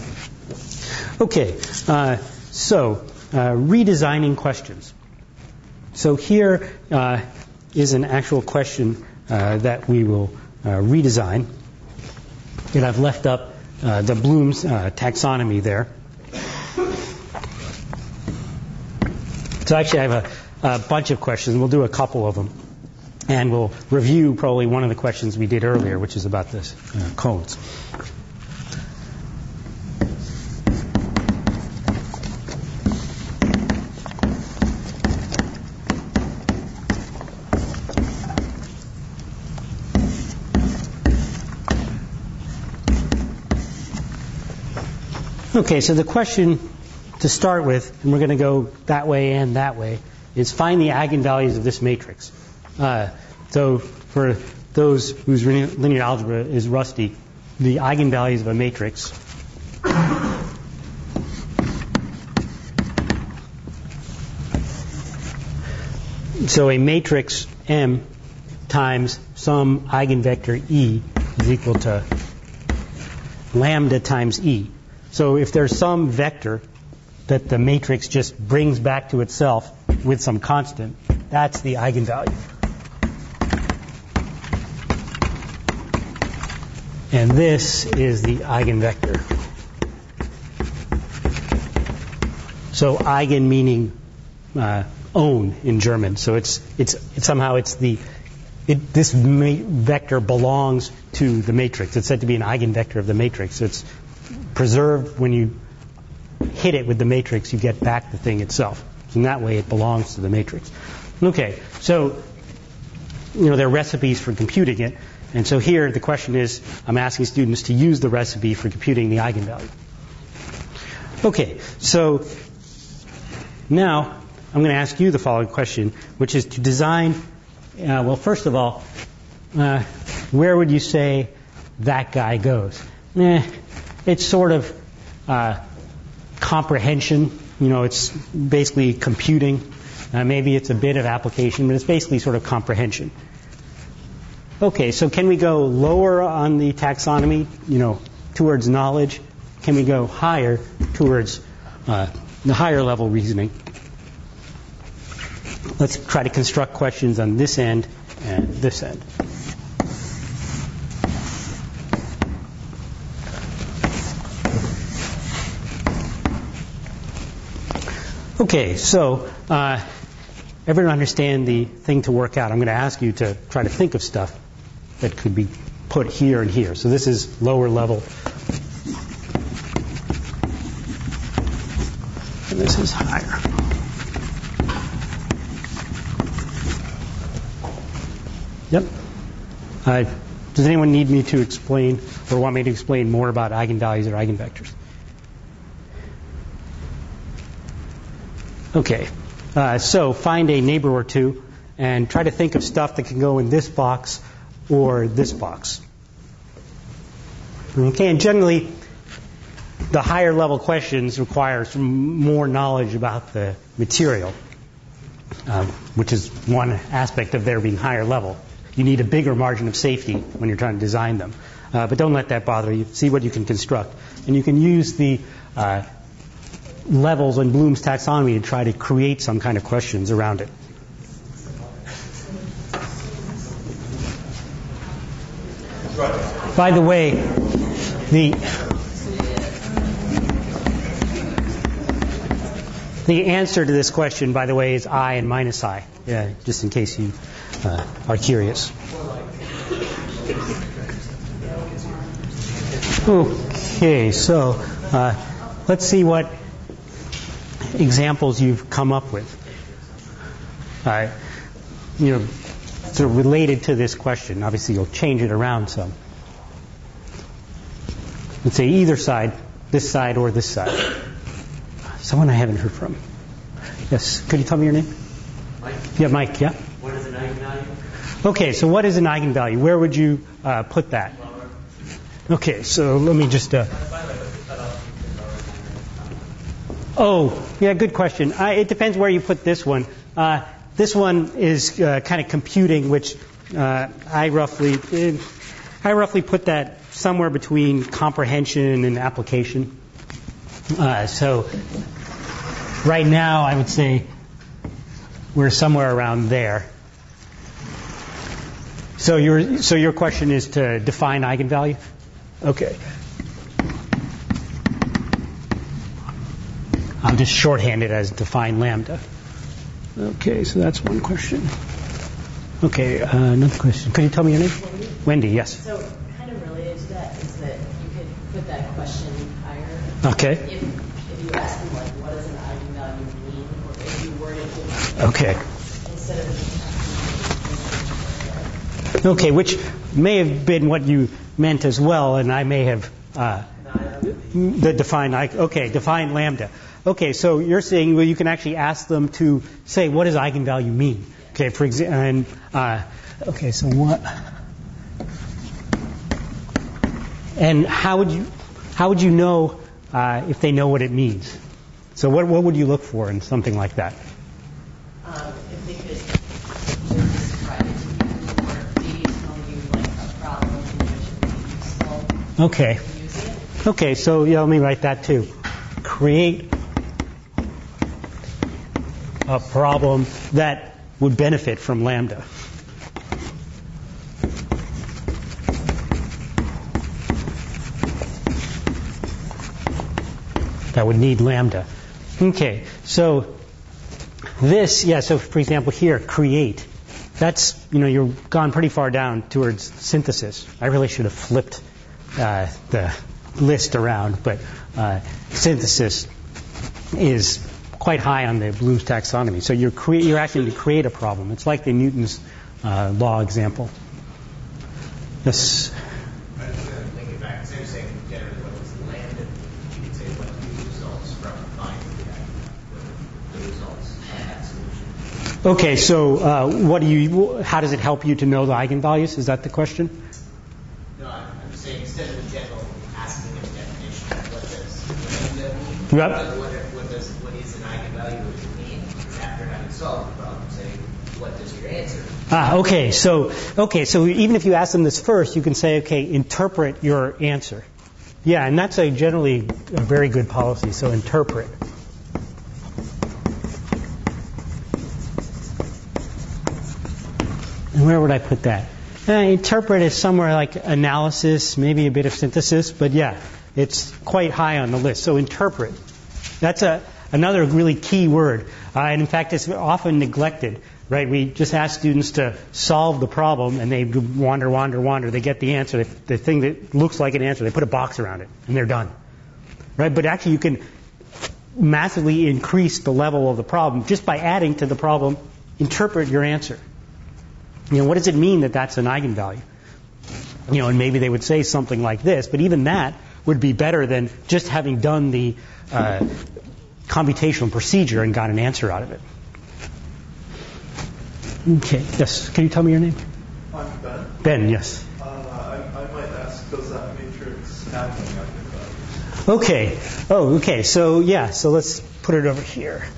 Okay, uh, so uh, redesigning questions. So here uh, is an actual question uh, that we will uh, redesign. And I've left up uh, the Bloom's uh, taxonomy there. So actually I have a, a bunch of questions. We'll do a couple of them. And we'll review probably one of the questions we did earlier, which is about this uh, cones. Okay, so the question to start with, and we're going to go that way and that way, is find the eigenvalues of this matrix. Uh, so for those whose linear algebra is rusty, the eigenvalues of a matrix so a matrix M times some eigenvector E is equal to lambda times E. So if there's some vector that the matrix just brings back to itself with some constant, that's the eigenvalue. And this is the eigenvector. So eigen meaning uh, own in German. So it's it's, it's somehow it's the it, this ma- vector belongs to the matrix. It's said to be an eigenvector of the matrix. So it's preserved when you hit it with the matrix, you get back the thing itself. So in that way, it belongs to the matrix. Okay, so you know there are recipes for computing it, and so here the question is, I'm asking students to use the recipe for computing the eigenvalue. Okay, so now I'm going to ask you the following question, which is to design. Uh, well, first of all, uh, where would you say that guy goes? Eh, it's sort of uh, comprehension. You know, it's basically computing. Uh, maybe it's a bit of application, but it's basically sort of comprehension. Okay, so can we go lower on the taxonomy, you know, towards knowledge? Can we go higher towards uh, the higher level reasoning? Let's try to construct questions on this end and this end. Okay, so uh, everyone understand the thing to work out. I'm going to ask you to try to think of stuff that could be put here and here. So this is lower level. And this is higher. Yep. Uh, does anyone need me to explain or want me to explain more about eigenvalues or eigenvectors? Okay, uh, so find a neighbor or two and try to think of stuff that can go in this box or this box. Okay, and generally, the higher level questions require some more knowledge about the material, uh, which is one aspect of their being higher level. You need a bigger margin of safety when you're trying to design them. Uh, but don't let that bother you. See what you can construct. And you can use the uh, levels in Bloom's taxonomy to try to create some kind of questions around it. By the way, the the answer to this question, by the way, is I and minus I, yeah, just in case you uh, are curious. Okay, so uh, let's see what examples you've come up with. Uh, you know, sort of related to this question. Obviously, you'll change it around some. Let's say either side, this side or this side. Someone I haven't heard from. Yes, could you tell me your name? Mike. Yeah, Mike, yeah? What is an eigenvalue? Okay, so what is an eigenvalue? Where would you uh, put that? Okay, so let me just... Uh, oh, yeah, good question. I, it depends where you put this one. Uh, this one is uh, kind of computing, which uh, I roughly uh, I roughly put that somewhere between comprehension and application. Uh, so right now, I would say we're somewhere around there. So your so your question is to define eigenvalue? Okay. I'll just shorthand it as define lambda. Okay, so that's one question. Okay, uh, another question. Could you tell me your name? Wendy. Wendy, yes. So kind of related to that is that you could put that question higher. Okay. If, if you ask them, like, what does an eigenvalue mean? Or if you word it differently. Okay. Instead of... Okay, which may have been what you meant as well, and I may have uh, the define. Okay, define lambda. Okay, so you're saying, well, you can actually ask them to say, what does eigenvalue mean? Okay, for example, and uh, okay, so what? And how would you how would you know uh, if they know what it means? So what what would you look for in something like that? Um, if they could either describe it to you or maybe tell you like a problem in which it would be useful. Okay. Using it. Okay, so yeah, let me write that too. Create a problem that would benefit from lambda. That would need lambda. Okay, so this, yeah, so for example here, create. That's, you know, you've gone pretty far down towards synthesis. I really should have flipped uh, the list around, but uh, synthesis is quite high on the Bloom's taxonomy. So you're, crea- you're actually going to create a problem. It's like the Newton's uh, law example. Yes? I was going to link it back. So you're saying generally what was landed, you could say what the results from finding the, the results of that solution. Okay, so uh, what do you? How does it help you to know the eigenvalues? Is that the question? No, I'm, I'm just saying instead of the general asking a definition of what does lambda mean, Yep. what, what, what does what is an eigenvalue, what does it mean? After having solved the problem, say what does your answer? Ah, okay. So okay, so even if you ask them this first, you can say, okay, interpret your answer. Yeah, and that's a generally a very good policy. So interpret. And where would I put that? Uh, interpret is somewhere like analysis, maybe a bit of synthesis, but yeah, it's quite high on the list. So interpret. That's a another really key word, uh, and in fact, it's often neglected. Right? We just ask students to solve the problem, and they wander, wander, wander. They get the answer, the thing that looks like an answer. They put a box around it, and they're done. Right? But actually, you can massively increase the level of the problem just by adding to the problem, interpret your answer. You know, what does it mean that that's an eigenvalue? You know, and maybe they would say something like this, but even that would be better than just having done the uh, computational procedure and got an answer out of it. Okay, yes. Can you tell me your name? I'm Ben. Ben, yes. Uh, I, I might ask, does that matrix have an eigenvalue? Okay. Oh, okay. So, yeah, so let's put it over here.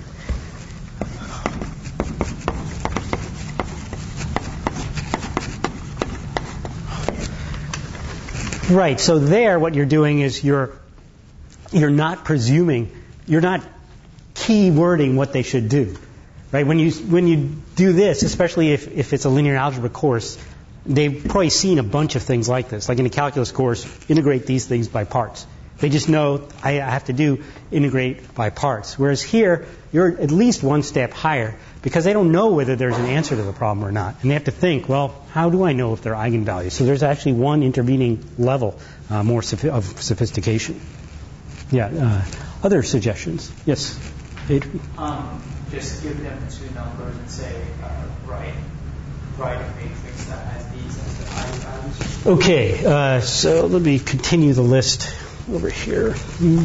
Right, so there what you're doing is you're you're not presuming, you're not key wording what they should do. Right? When you when you do this, especially if, if it's a linear algebra course, they've probably seen a bunch of things like this. Like in a calculus course, integrate these things by parts. They just know I have to do integrate by parts. Whereas here, you're at least one step higher because they don't know whether there's an answer to the problem or not. And they have to think, well, how do I know if they're eigenvalues? So there's actually one intervening level uh, more sophi- of sophistication. Yeah. Uh, other suggestions? Yes. Adrian? Um, just give them two numbers and say, uh, write, write a matrix that has these as the eigenvalues. Okay. Uh, so let me continue the list over here. Mm.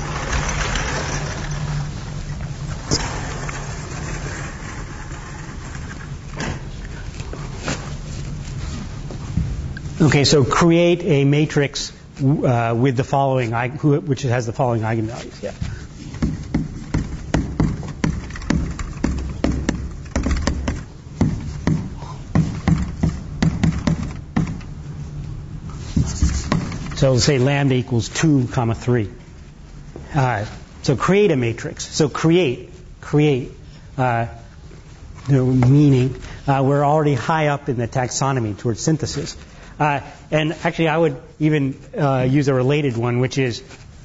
Okay, so create a matrix uh, with the following, which has the following eigenvalues. Yeah. So let's say lambda equals two comma three. Uh, so create a matrix. So create, create, uh, you know, meaning uh, we're already high up in the taxonomy towards synthesis. Uh, and actually, I would even uh, use a related one, which is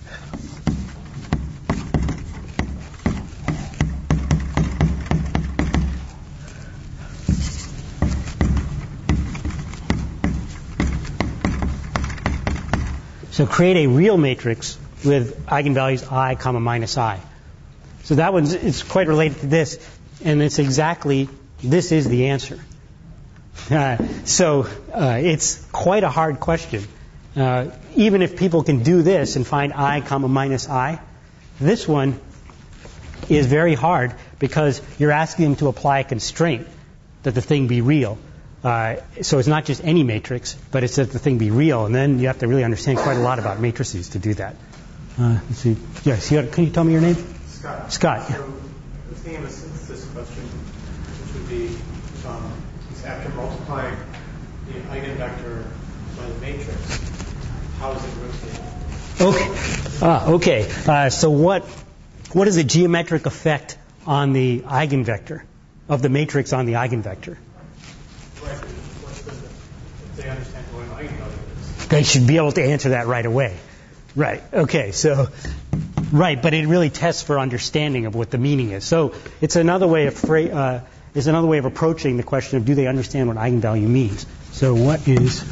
so create a real matrix with eigenvalues I comma minus I. So that one's it's quite related to this, and it's exactly this is the answer. Uh, so uh, it's quite a hard question. Uh, even if people can do this and find I comma minus I, this one is very hard because you're asking them to apply a constraint that the thing be real. Uh, so it's not just any matrix, but it's that the thing be real, and then you have to really understand quite a lot about matrices to do that. Uh, let's see. Yes, you got, can you tell me your name? Scott. Scott. So the thing of a synthesis question, which would be um, is after multiplying the eigenvector by the matrix, how is it rotated? Okay. Ah, okay. Uh, so what what is the geometric effect on the eigenvector of the matrix on the eigenvector? Right. What's the, if they understand what an eigenvalue is? They should be able to answer that right away. Right. Okay. So Right, but it really tests for understanding of what the meaning is. So it's another way of fra- uh, is another way of approaching the question of do they understand what eigenvalue means. So what is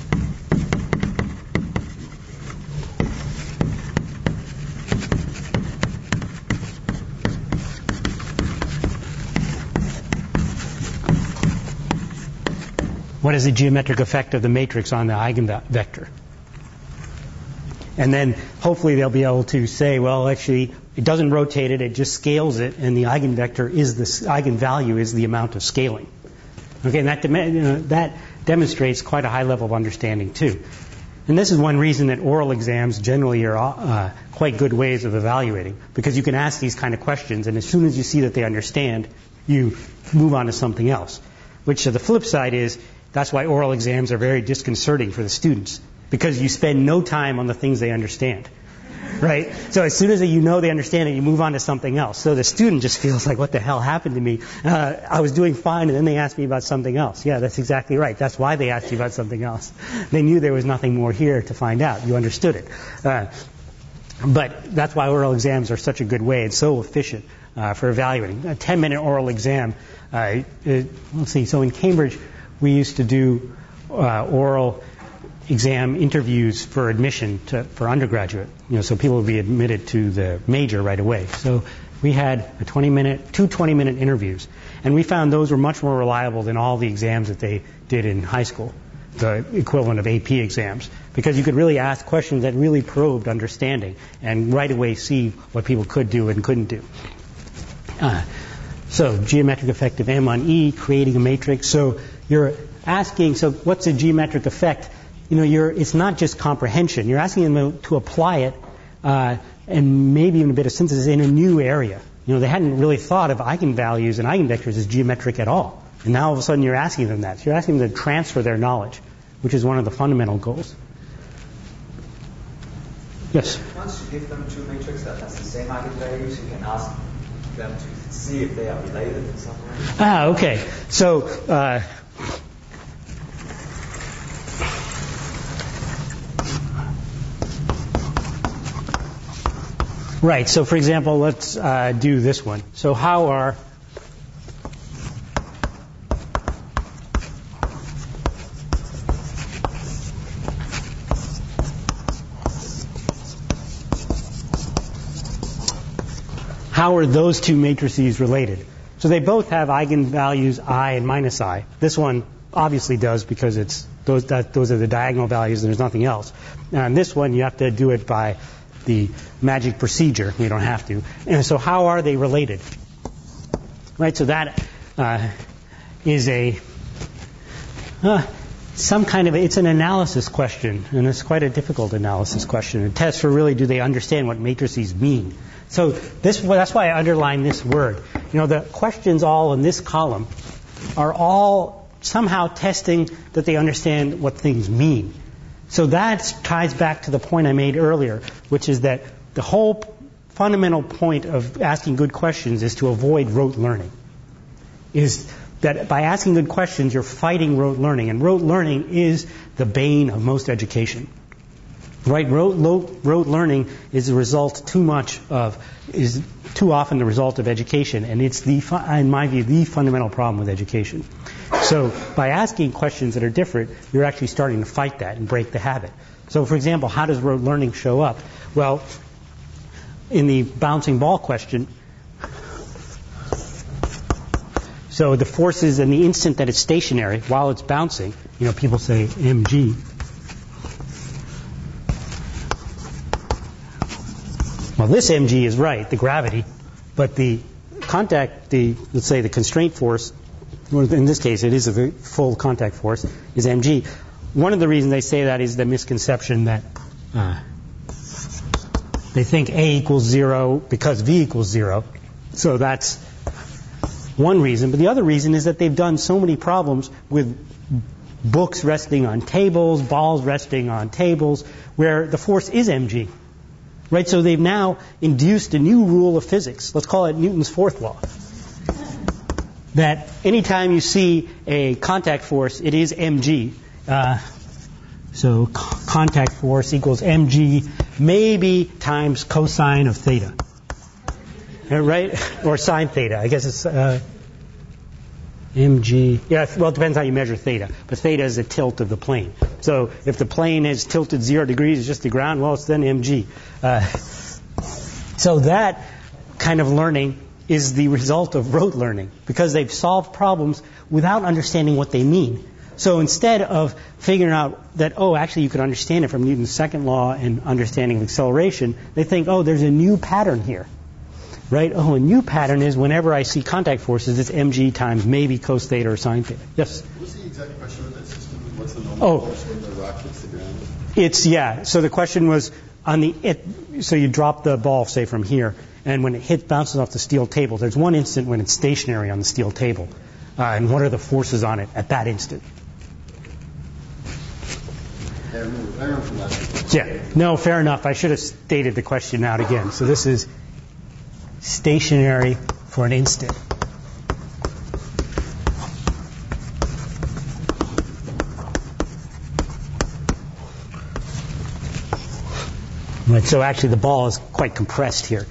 what is the geometric effect of the matrix on the eigenvector? And then hopefully they'll be able to say, well, actually, it doesn't rotate it, it just scales it, and the eigenvector is the eigenvalue is the amount of scaling. Okay, and that, dem- you know, that demonstrates quite a high level of understanding too. And this is one reason that oral exams generally are uh, quite good ways of evaluating, because you can ask these kind of questions, and as soon as you see that they understand, you move on to something else. Which, to the flip side, is that's why oral exams are very disconcerting for the students, because you spend no time on the things they understand, right? So as soon as you know they understand it, you move on to something else. So the student just feels like, what the hell happened to me? Uh, I was doing fine, and then they asked me about something else. Yeah, that's exactly right. That's why they asked you about something else. They knew there was nothing more here to find out. You understood it. Uh, but that's why oral exams are such a good way. It's so efficient uh, for evaluating. A ten-minute oral exam, uh, it, let's see, so in Cambridge, we used to do uh, oral exam interviews for admission to, for undergraduate. You know, so people would be admitted to the major right away. So we had a twenty-minute, two twenty-minute interviews, and we found those were much more reliable than all the exams that they did in high school, the equivalent of A P exams, because you could really ask questions that really probed understanding and right away see what people could do and couldn't do. Uh, so geometric effect of M on E, creating a matrix. So you're asking, so what's a geometric effect? You know, you're, it's not just comprehension. You're asking them to apply it uh, and maybe even a bit of synthesis in a new area. You know, they hadn't really thought of eigenvalues and eigenvectors as geometric at all. And now all of a sudden you're asking them that. So you're asking them to transfer their knowledge, which is one of the fundamental goals. Yes? Once you give them two matrices that has the same eigenvalues, you can ask them to see if they are related in some way. Ah, okay. So... Uh, Right. So, for example, let's uh, do this one. So, how are how are those two matrices related? So they both have eigenvalues I and minus I. This one obviously does because it's those that those are the diagonal values and there's nothing else. And this one you have to do it by the magic procedure. You don't have to. And so how are they related? Right, so that uh, is a uh, some kind of, it's an analysis question, and it's quite a difficult analysis question. It tests for really, do they understand what matrices mean? So this, well, that's why I underline this word. You know, the questions all in this column are all somehow testing that they understand what things mean. So that ties back to the point I made earlier, which is that the whole fundamental point of asking good questions is to avoid rote learning. Is that by asking good questions, you're fighting rote learning. And rote learning is the bane of most education. Right? Rote, rote, rote learning is the result too much of, is too often the result of education. And it's the, in my view, the fundamental problem with education. So by asking questions that are different, you're actually starting to fight that and break the habit. So, for example, how does rote learning show up? Well, in the bouncing ball question, so the forces in the instant that it's stationary, while it's bouncing, you know, people say mg. Well, this mg is right, the gravity, but the contact, the let's say the constraint force, in this case it is a very full contact force, is mg. One of the reasons they say that is the misconception that uh, they think A equals zero because V equals zero. So that's one reason. But the other reason is that they've done so many problems with books resting on tables, balls resting on tables, where the force is mg. Right? So they've now induced a new rule of physics. Let's call it Newton's fourth law. That anytime you see a contact force, it is mg. Uh, so c- contact force equals mg maybe times cosine of theta. Right? Or sine theta. I guess it's uh, mg. Yeah, well, it depends how you measure theta. But theta is the tilt of the plane. So if the plane is tilted zero degrees, it's just the ground, well, it's then mg. Uh, so that kind of learning is the result of rote learning, because they've solved problems without understanding what they mean. So instead of figuring out that, oh, actually you could understand it from Newton's second law and understanding of acceleration, they think, oh, there's a new pattern here. Right? Oh, a new pattern is whenever I see contact forces, it's mg times maybe cos theta or sine theta. Yes? What's the exact question with that system? What's the normal Oh. force when the rock hits the ground? It's, yeah. So the question was, on the it, so you drop the ball, say, from here, and when it hits, bounces off the steel table, there's one instant when it's stationary on the steel table. Uh, and what are the forces on it at that instant? I remember, I remember from last week. Yeah. No, fair enough. I should have stated the question out again. So this is stationary for an instant. Right, so actually the ball is quite compressed here.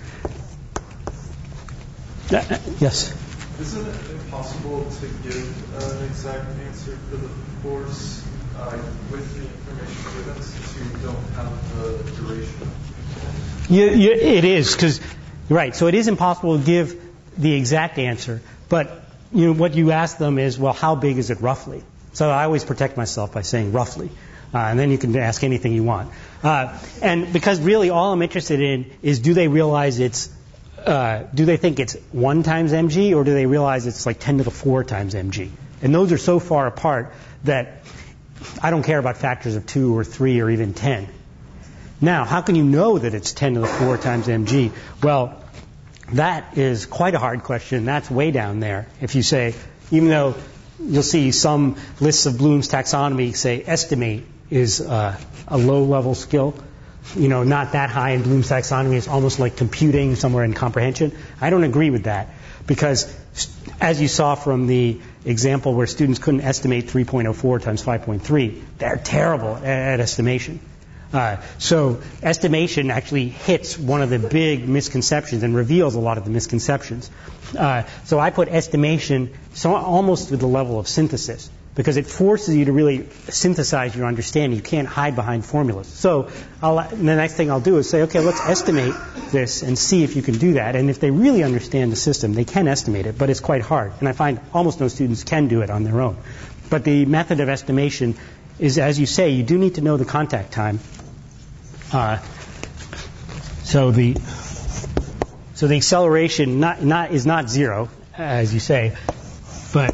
Uh, uh, yes? Isn't it impossible to give an exact answer for the force uh, with the information given, since you don't have the duration? You, you, it is, because, right, so it is impossible to give the exact answer, but you know, what you ask them is, well, how big is it roughly? So I always protect myself by saying roughly. Uh, and then you can ask anything you want. Uh, and because really all I'm interested in is, do they realize it's, uh, do they think it's one times mg, or do they realize it's like ten to the four times mg? And those are so far apart that I don't care about factors of two or three or even ten. Now, how can you know that it's ten to the four times mg? Well, that is quite a hard question. That's way down there. If you say, even though you'll see some lists of Bloom's taxonomy say estimate is uh, a low-level skill, you know, not that high in Bloom's taxonomy. It's almost like computing somewhere in comprehension. I don't agree with that, because as you saw from the example where students couldn't estimate three point oh four times five point three, they're terrible at, at estimation. Uh, so estimation actually hits one of the big misconceptions and reveals a lot of the misconceptions. Uh, so I put estimation so almost to the level of synthesis, because it forces you to really synthesize your understanding. You can't hide behind formulas. So I'll, the next thing I'll do is say, okay, let's estimate this and see if you can do that. And if they really understand the system, they can estimate it, but it's quite hard. And I find almost no students can do it on their own. But the method of estimation is, as you say, you do need to know the contact time. Uh, so the so the acceleration not not is not zero, as you say, but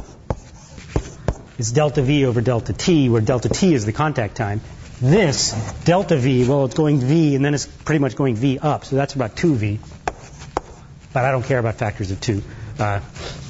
it's delta v over delta t, where delta t is the contact time. This delta v, well, it's going v, and then it's pretty much going v up, so that's about two v. But I don't care about factors of two. Uh,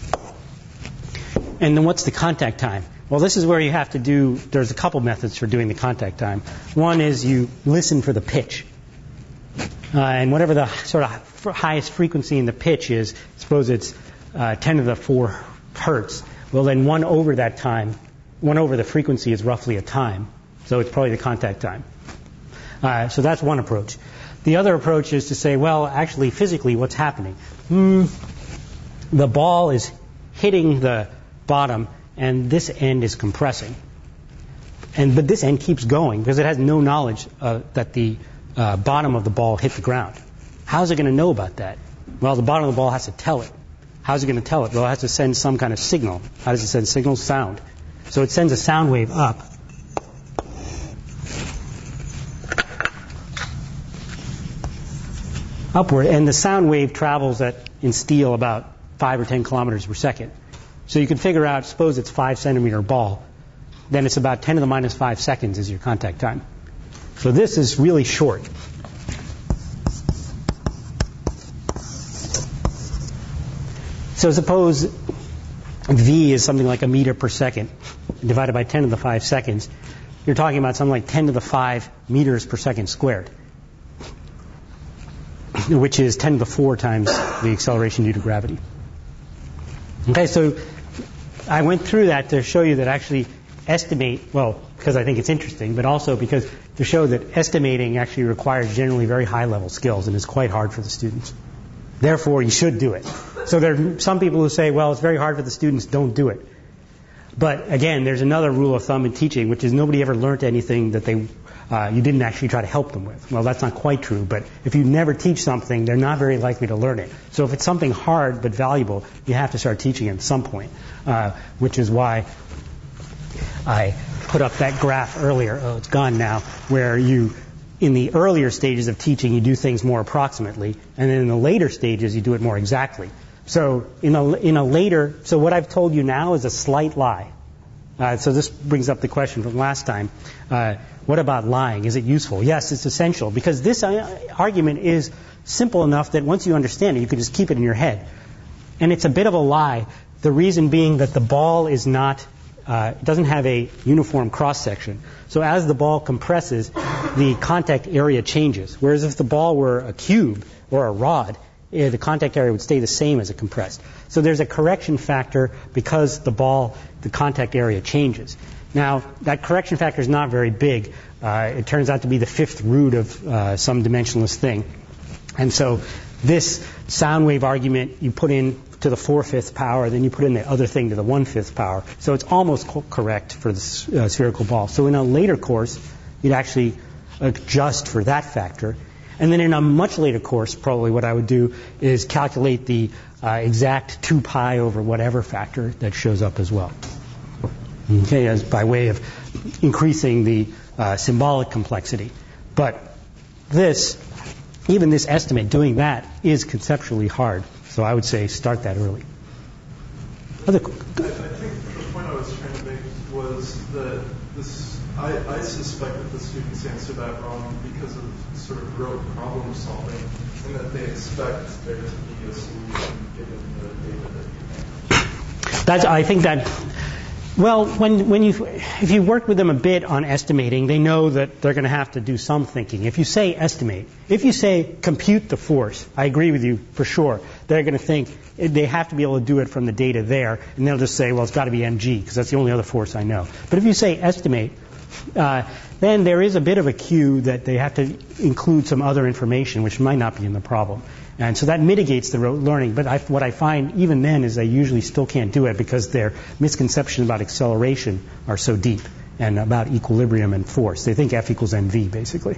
and then what's the contact time? Well, this is where you have to do, there's a couple methods for doing the contact time. One is you listen for the pitch. Uh, and whatever the sort of highest frequency in the pitch is, suppose it's uh, ten to the four hertz, well, then one over that time, one over the frequency is roughly a time. So it's probably the contact time. Uh, so that's one approach. The other approach is to say, well, actually, physically, what's happening? Hmm, the ball is hitting the bottom, and this end is compressing. And but this end keeps going because it has no knowledge uh, that the uh, bottom of the ball hit the ground. How's it going to know about that? Well, the bottom of the ball has to tell it. How's it going to tell it? Well, it has to send some kind of signal. How does it send signals? Sound. So it sends a sound wave up. Upward, and the sound wave travels at, in steel, about five or ten kilometers per second. So you can figure out, suppose it's five centimeter ball, then it's about ten to the minus five seconds is your contact time. So this is really short. So suppose v is something like a meter per second divided by ten to the five seconds. You're talking about something like ten to the five meters per second squared, which is ten to the four times the acceleration due to gravity. Okay, so I went through that to show you that actually estimate, well, because I think it's interesting, but also because to show that estimating actually requires generally very high-level skills and is quite hard for the students. Therefore, you should do it. So there are some people who say, well, it's very hard for the students, don't do it. But again, there's another rule of thumb in teaching, which is nobody ever learned anything that they uh, you didn't actually try to help them with. Well, that's not quite true, but if you never teach something, they're not very likely to learn it. So if it's something hard but valuable, you have to start teaching it at some point, uh, which is why I put up that graph earlier. Oh, it's gone now, where you, in the earlier stages of teaching, you do things more approximately, and then in the later stages, you do it more exactly. So in a, in a later, so what I've told you now is a slight lie. Uh, so this brings up the question from last time. Uh, what about lying? Is it useful? Yes, it's essential, because this uh, argument is simple enough that once you understand it, you can just keep it in your head. And it's a bit of a lie, the reason being that the ball is not, uh, it doesn't have a uniform cross-section. So as the ball compresses, the contact area changes. Whereas if the ball were a cube or a rod, the contact area would stay the same as it compressed. So there's a correction factor because the ball, the contact area changes. Now, that correction factor is not very big. Uh, it turns out to be the fifth root of uh, some dimensionless thing. And so this sound wave argument you put in to the four-fifths power, then you put in the other thing to the one-fifth power. So it's almost co- correct for the uh, spherical ball. So in a later course, you'd actually adjust for that factor. And then in a much later course, probably what I would do is calculate the uh, exact two pi over whatever factor that shows up as well. Okay, as by way of increasing the uh, symbolic complexity. But this, even this estimate, doing that is conceptually hard. So I would say start that early. Other I, I think the point I was trying to make was that this, I, I suspect that the students answer that wrong because of sort of rote problem solving, and that they expect there to be a solution given the data that you have. That's, I think that, well, when, when you, if you work with them a bit on estimating, they know that they're going to have to do some thinking. If you say estimate, if you say compute the force, I agree with you for sure. They're going to think they have to be able to do it from the data there, and they'll just say, well, it's got to be mg, because that's the only other force I know. But if you say estimate, uh, then there is a bit of a cue that they have to include some other information, which might not be in the problem. And so that mitigates the rote learning. But I, what I find even then is they usually still can't do it because their misconceptions about acceleration are so deep and about equilibrium and force. They think F equals mv, basically.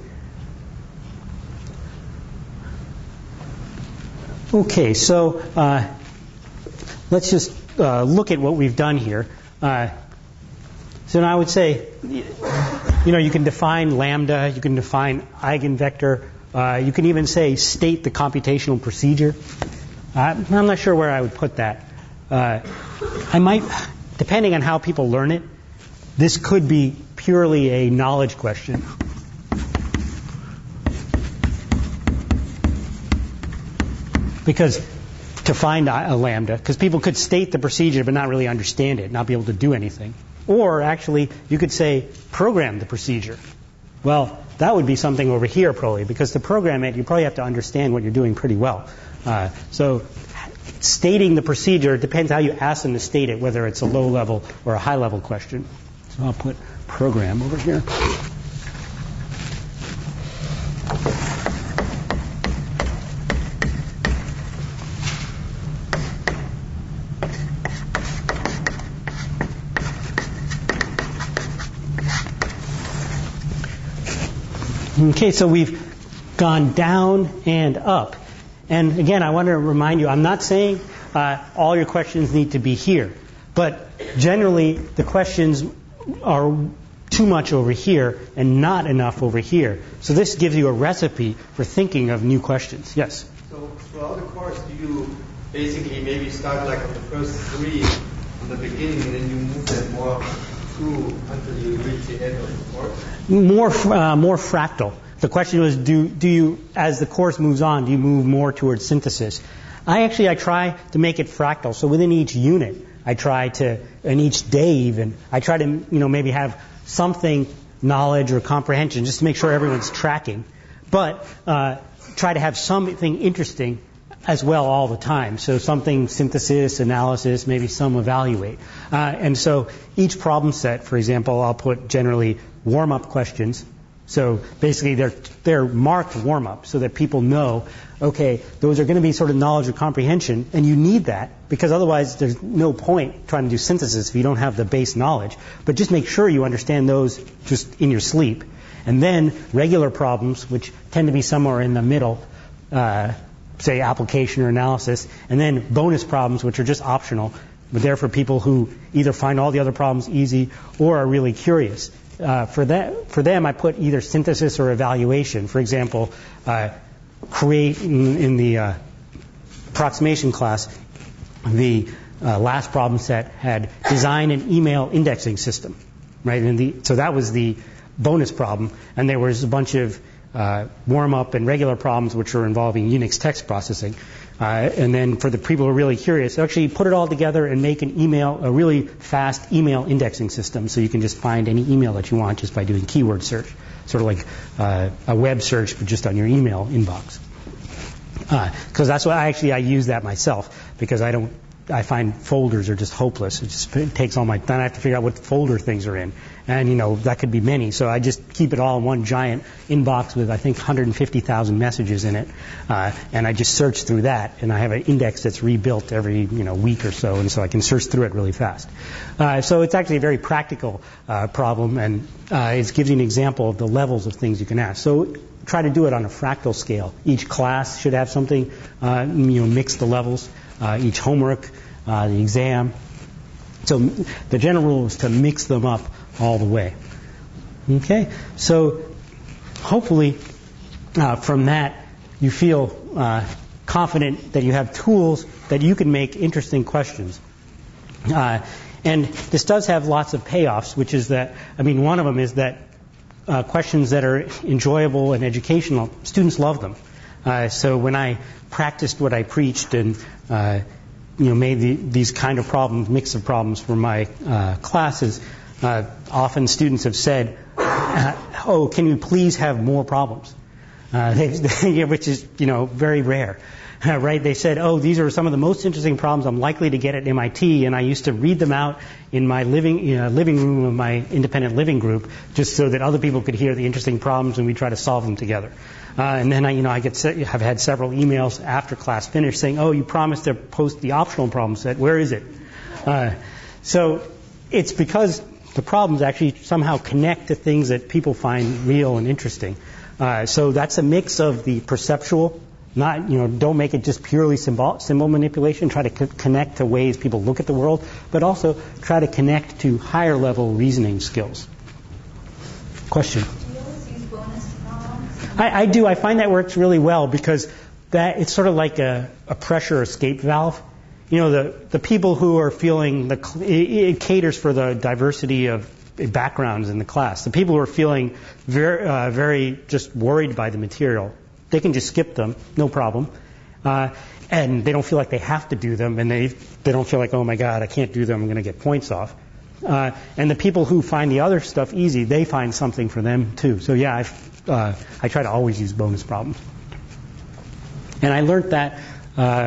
Okay, so uh, let's just uh, look at what we've done here. Uh, so now I would say, you know, you can define lambda, you can define eigenvector, uh, you can even say state the computational procedure. Uh, I'm not sure where I would put that. Uh, I might, depending on how people learn it, this could be purely a knowledge question. Because to find a lambda, because people could state the procedure but not really understand it, not be able to do anything. Or actually, you could say program the procedure. Well, that would be something over here probably, because to program it, you probably have to understand what you're doing pretty well. Uh, so stating the procedure depends how you ask them to state it, whether it's a low-level or a high-level question. So I'll put program over here. Okay, so we've gone down and up. And again, I want to remind you, I'm not saying uh, all your questions need to be here. But generally, the questions are too much over here and not enough over here. So this gives you a recipe for thinking of new questions. Yes? So throughout the course, do you basically maybe start like on the first three in the beginning and then you move that more through until you reach the end of the course? More, uh, more fractal. The question was, do, do you, as the course moves on, do you move more towards synthesis? I actually, I try to make it fractal. So within each unit, I try to, in each day even, I try to, you know, maybe have something, knowledge or comprehension, just to make sure everyone's tracking. But uh, try to have something interesting as well all the time. So something synthesis, analysis, maybe some evaluate. Uh, and so each problem set, for example, I'll put generally warm-up questions. So basically they're, they're marked warm-up so that people know, okay, those are going to be sort of knowledge or comprehension, and you need that because otherwise there's no point trying to do synthesis if you don't have the base knowledge. But just make sure you understand those just in your sleep. And then regular problems, which tend to be somewhere in the middle, uh, say application or analysis, and then bonus problems, which are just optional, but they're for people who either find all the other problems easy or are really curious. Uh, for that, for them, I put either synthesis or evaluation. For example, uh, create in, in the uh, approximation class, the uh, last problem set had design an email indexing system, right? And the, so that was the bonus problem, and there was a bunch of uh, warm-up and regular problems which are involving Unix text processing. Uh, and then for the people who are really curious, actually put it all together and make an email, a really fast email indexing system so you can just find any email that you want just by doing keyword search. Sort of like uh, a web search, but just on your email inbox. Because uh, that's what I actually I use that myself because I don't I find folders are just hopeless. It just it takes all my then I have to figure out what folder things are in, and you know that could be many. So I just keep it all in one giant inbox with I think one hundred fifty thousand messages in it, uh, and I just search through that. And I have an index that's rebuilt every you know week or so, and so I can search through it really fast. Uh, so it's actually a very practical uh, problem, and uh, it gives you an example of the levels of things you can ask. So try to do it on a fractal scale. Each class should have something, uh, you know, mix the levels. Uh, each homework, uh, the exam. So the general rule is to mix them up all the way. Okay? So hopefully uh, from that you feel uh, confident that you have tools that you can make interesting questions. Uh, and this does have lots of payoffs, which is that, I mean, one of them is that uh, questions that are enjoyable and educational, students love them. Uh, so when I practiced what I preached and uh, you know made the, these kind of problems, mix of problems for my uh, classes, uh, often students have said, "Oh, can you please have more problems?" Uh, they, which is you know very rare, uh, right? They said, "Oh, these are some of the most interesting problems I'm likely to get at M I T," and I used to read them out in my living you know, living room of my independent living group, just so that other people could hear the interesting problems and we try to solve them together. Uh, and then I, you know, I get se- have had several emails after class finished saying, "Oh, you promised to post the optional problem set. Where is it?" Uh, so it's because the problems actually somehow connect to things that people find real and interesting. Uh, so that's a mix of the perceptual, not you know, don't make it just purely symbol, symbol manipulation. Try to co- connect to ways people look at the world, but also try to connect to higher level reasoning skills. Question. I, I do. I find that works really well because that it's sort of like a, a pressure escape valve. You know, the, the people who are feeling the it, it caters for the diversity of backgrounds in the class. The people who are feeling very uh, very just worried by the material, they can just skip them, no problem, uh, and they don't feel like they have to do them, and they they don't feel like, oh my God, I can't do them, I'm going to get points off. Uh, and the people who find the other stuff easy, they find something for them too. So yeah, I've, uh, I try to always use bonus problems. And I learned that uh,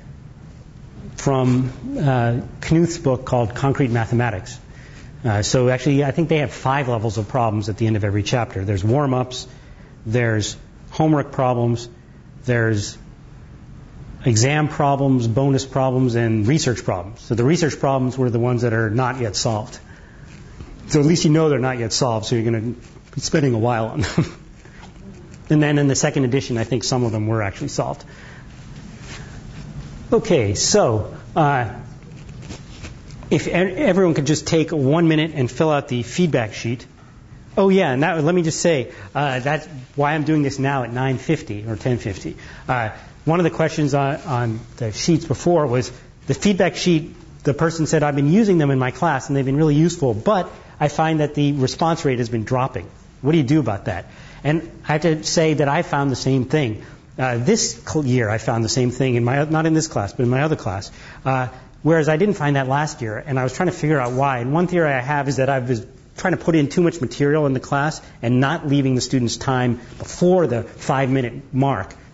from uh, Knuth's book called Concrete Mathematics. Uh, so actually, I think they have five levels of problems at the end of every chapter. There's warm-ups, there's homework problems, there's exam problems, bonus problems, and research problems. So the research problems were the ones that are not yet solved. So at least you know they're not yet solved, so you're going to be spending a while on them. And then in the second edition, I think some of them were actually solved. Okay, so uh, if everyone could just take one minute and fill out the feedback sheet. Oh yeah, and that, let me just say, uh, that's why I'm doing this now at nine fifty or ten fifty. Uh, One of the questions on, on the sheets before was the feedback sheet, the person said, I've been using them in my class and they've been really useful, but I find that the response rate has been dropping. What do you do about that? And I have to say that I found the same thing. Uh, this year I found the same thing, in my not in this class, but in my other class, uh, whereas I didn't find that last year, and I was trying to figure out why. And one theory I have is that I was trying to put in too much material in the class and not leaving the students time before the five-minute mark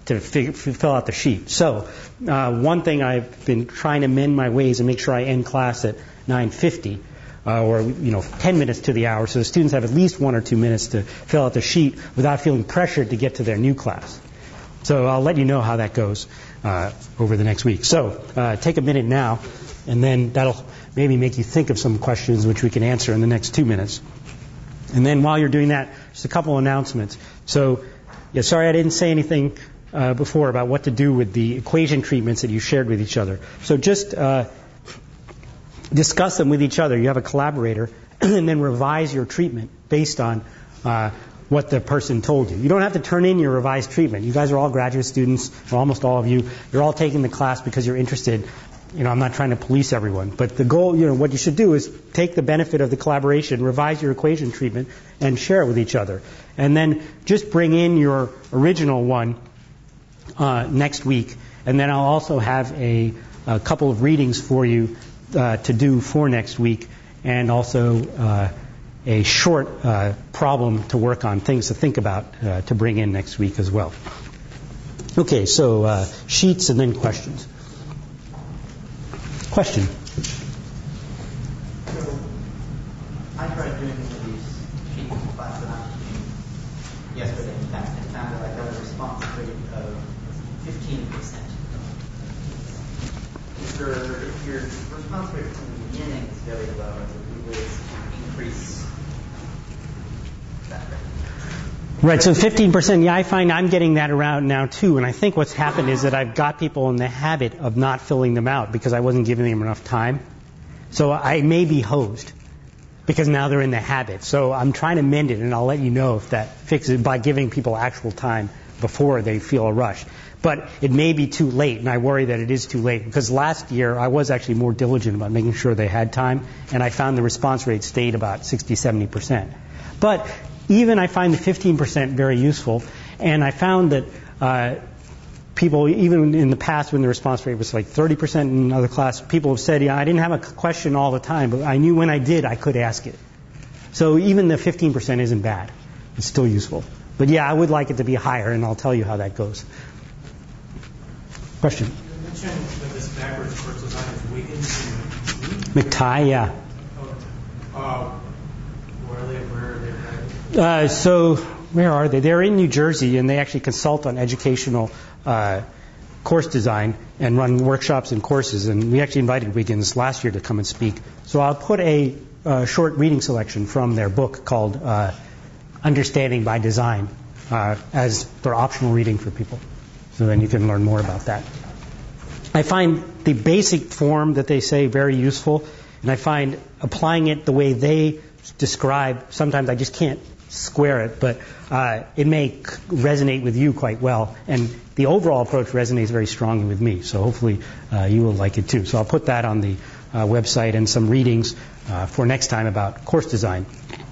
to figure, fill out the sheet. So uh, one thing I've been trying to mend my ways and make sure I end class at nine fifty. Uh, or, you know, ten minutes to the hour, so the students have at least one or two minutes to fill out the sheet without feeling pressured to get to their new class. So I'll let you know how that goes uh, over the next week. So uh, take a minute now, and then that'll maybe make you think of some questions which we can answer in the next two minutes. And then while you're doing that, just a couple announcements. So, yeah, sorry I didn't say anything uh, before about what to do with the equation treatments that you shared with each other. So just uh, discuss them with each other. You have a collaborator, and then revise your treatment based on uh, what the person told you. You don't have to turn in your revised treatment. You guys are all graduate students, or almost all of you. You're all taking the class because you're interested. You know, I'm not trying to police everyone, but the goal, you know, what you should do is take the benefit of the collaboration, revise your equation treatment, and share it with each other. And then just bring in your original one uh, next week, and then I'll also have a, a couple of readings for you Uh, to do for next week, and also uh, a short uh, problem to work on, things to think about uh, to bring in next week as well. Okay, so uh, sheets and then questions. Question? So I tried doing one of these sheets in class that I'm teaching yesterday, in fact, and found that I got a response rate of fifteen percent. If your, if your response rate from the beginning is very low, it's a good way to increase that rate. Right, so fifteen percent, yeah, I find I'm getting that around now too, and I think what's happened is that I've got people in the habit of not filling them out because I wasn't giving them enough time. So I may be hosed because now they're in the habit. So I'm trying to mend it, and I'll let you know if that fixes it by giving people actual time before they feel a rush. But it may be too late, and I worry that it is too late, because last year I was actually more diligent about making sure they had time, and I found the response rate stayed about sixty, seventy percent. But even I find the fifteen percent very useful, and I found that uh, people, even in the past when the response rate was like thirty percent in another class, people have said, yeah, I didn't have a question all the time, but I knew when I did I could ask it. So even the fifteen percent isn't bad. It's still useful. But yeah, I would like it to be higher, and I'll tell you how that goes. Question? You mentioned that this backwards course design is Wiggins and McTighe, yeah. Oh, uh, where are they? Where are they? Uh, so where are they? They're in New Jersey, and they actually consult on educational uh, course design and run workshops and courses. And we actually invited Wiggins last year to come and speak. So I'll put a uh, short reading selection from their book called uh, Understanding by Design uh, as their optional reading for people. So then you can learn more about that. I find the basic form that they say very useful, and I find applying it the way they describe, sometimes I just can't square it, but uh, it may resonate with you quite well. And the overall approach resonates very strongly with me, so hopefully uh, you will like it too. So I'll put that on the uh, website and some readings uh, for next time about course design.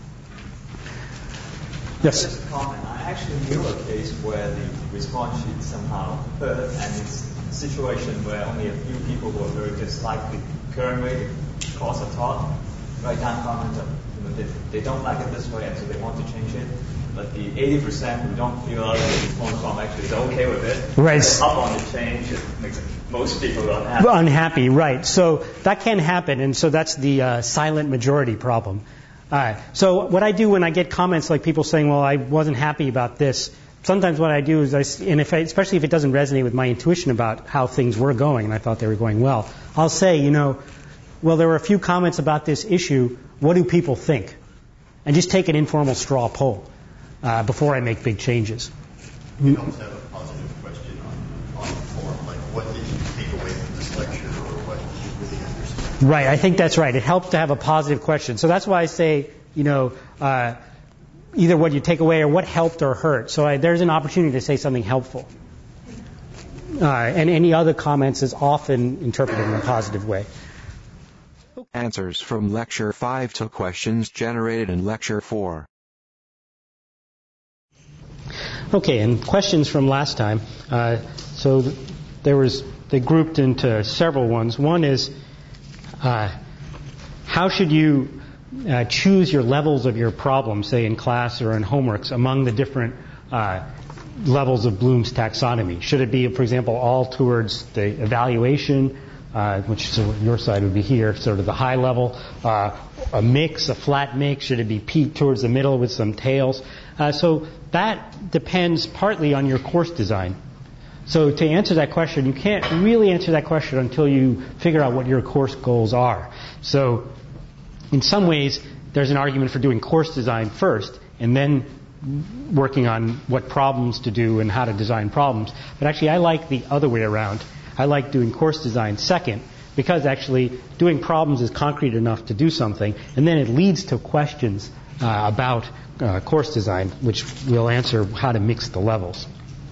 Yes? Just a comment. I actually knew a case where the response sheet somehow hurt, and it's a situation where only a few people who are very dislike the current way the course are taught write down comments of, you know, they, they don't like it this way, and so they want to change it. But the eighty percent who don't feel like the response form actually is okay with it, right, they're up on the change, it makes most people unhappy. Unhappy, right. So that can happen, and so that's the uh, silent majority problem. All right. So what I do when I get comments like people saying, well, I wasn't happy about this, sometimes what I do is, I, and if I, especially if it doesn't resonate with my intuition about how things were going, and I thought they were going well, I'll say, you know, well, there were a few comments about this issue. What do people think? And just take an informal straw poll uh, before I make big changes. You don't have a positive question on, on the form, like what did you take away from this lecture, or what did you really understand? Right, I think that's right. It helps to have a positive question. So that's why I say, you know, uh, either what you take away or what helped or hurt. So I, there's an opportunity to say something helpful. Uh, and any other comments is often interpreted in a positive way. Answers from Lecture five to questions generated in Lecture four. Okay, and questions from last time. Uh, so there was, they grouped into several ones. One is, uh, how should you uh, choose your levels of your problems, say in class or in homeworks, among the different uh, levels of Bloom's taxonomy? Should it be, for example, all towards the evaluation, uh, which so your side would be here, sort of the high level, uh, a mix, a flat mix? Should it be peaked towards the middle with some tails? Uh, so that depends partly on your course design. So to answer that question, you can't really answer that question until you figure out what your course goals are. So in some ways, there's an argument for doing course design first and then working on what problems to do and how to design problems. But actually, I like the other way around. I like doing course design second, because actually doing problems is concrete enough to do something, and then it leads to questions uh, about uh, course design, which will answer how to mix the levels.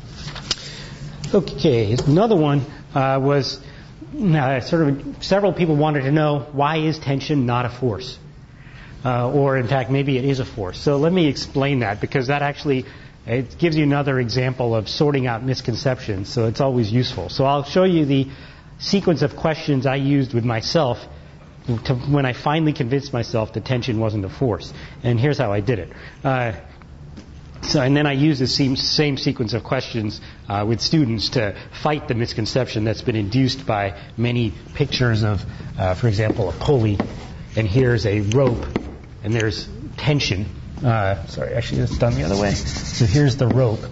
Okay, another one uh, was uh, sort of several people wanted to know, why is tension not a force? Uh, or in fact, maybe it is a force. So let me explain that, because that actually it gives you another example of sorting out misconceptions. So it's always useful. So I'll show you the sequence of questions I used with myself to, when I finally convinced myself that tension wasn't a force. And here's how I did it. Uh, so, and then I used the same, same sequence of questions uh, with students to fight the misconception that's been induced by many pictures of, uh, for example, a pulley. And here's a rope, and there's tension. Uh, sorry, actually, it's done the other way. So here's the rope.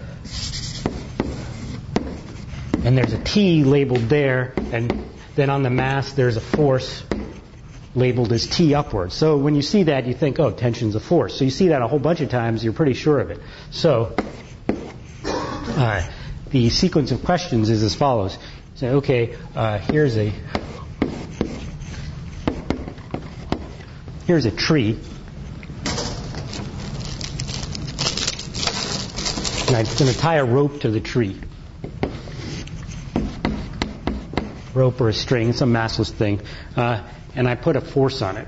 And there's a T labeled there, and then on the mast there's a force labeled as T upwards. So when you see that, you think, oh, tension's a force. So you see that a whole bunch of times, you're pretty sure of it. So uh, the sequence of questions is as follows. So, okay, uh, here's a here's a tree. And I'm going to tie a rope to the tree. Rope or a string, some massless thing. Uh, and I put a force on it.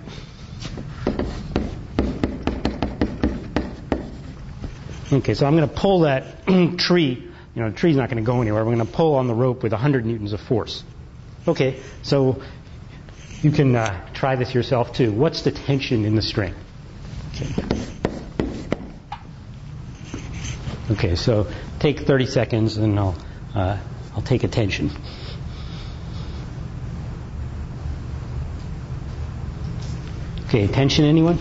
Okay, so I'm going to pull that tree. You know, the tree's not going to go anywhere. We're going to pull on the rope with one hundred newtons of force. Okay, so you can uh, try this yourself too. What's the tension in the string? Okay. Okay, so take thirty seconds, and I'll uh, I'll take attention. Okay, tension, anyone?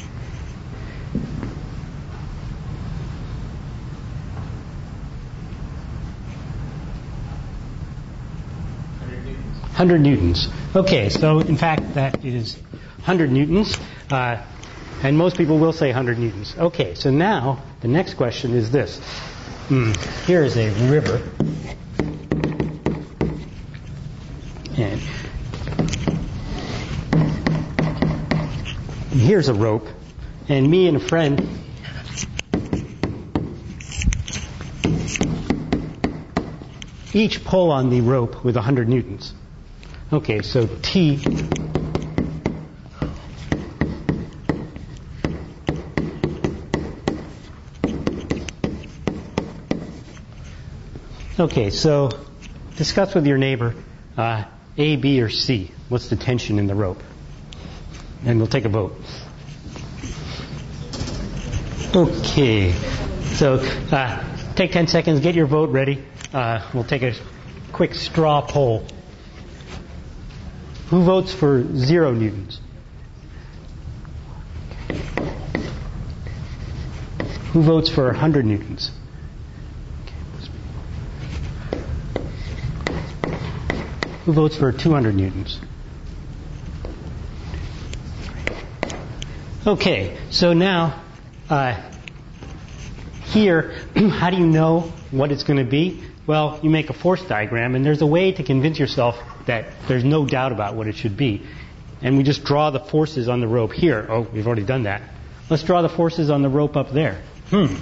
one hundred newtons. Okay, so in fact that is one hundred newtons. Uh, And most people will say one hundred newtons. Okay, so now the next question is this. Mm, here is a river. And, and here's a rope. And me and a friend each pull on the rope with one hundred newtons. Okay, so T... Okay, so discuss with your neighbor, uh, A, B, or C. What's the tension in the rope? And we'll take a vote. Okay, so uh, take ten seconds, get your vote ready. Uh, we'll take a quick straw poll. Who votes for zero newtons? Who votes for one hundred newtons? Who votes for two hundred newtons? Okay, so now, uh, here, how do you know what it's going to be? Well, you make a force diagram, and there's a way to convince yourself that there's no doubt about what it should be. And we just draw the forces on the rope here. Oh, we've already done that. Let's draw the forces on the rope up there. Hmm.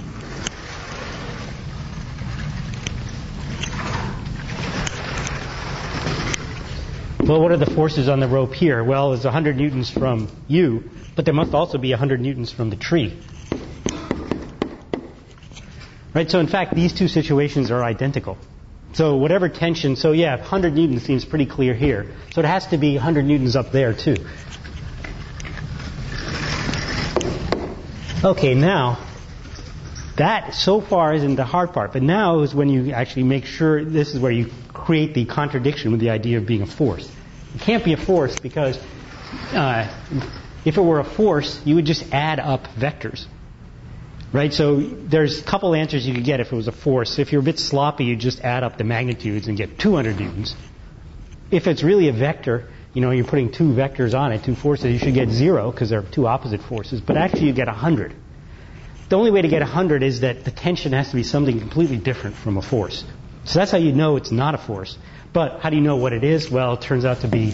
Well, what are the forces on the rope here? Well, it's one hundred newtons from you, but there must also be one hundred newtons from the tree. Right, so in fact, these two situations are identical. So whatever tension, so yeah, one hundred newtons seems pretty clear here. So it has to be one hundred newtons up there too. Okay, now, that so far isn't the hard part. But now is when you actually make sure, this is where you create the contradiction with the idea of being a force. It can't be a force because uh, if it were a force, you would just add up vectors. Right? So there's a couple answers you could get if it was a force. If you're a bit sloppy, you just add up the magnitudes and get two hundred newtons. If it's really a vector, you know, you're putting two vectors on it, two forces, you should get zero because they're two opposite forces. But actually you get one hundred. The only way to get one hundred is that the tension has to be something completely different from a force. So that's how you know it's not a force. But how do you know what it is? Well, it turns out to be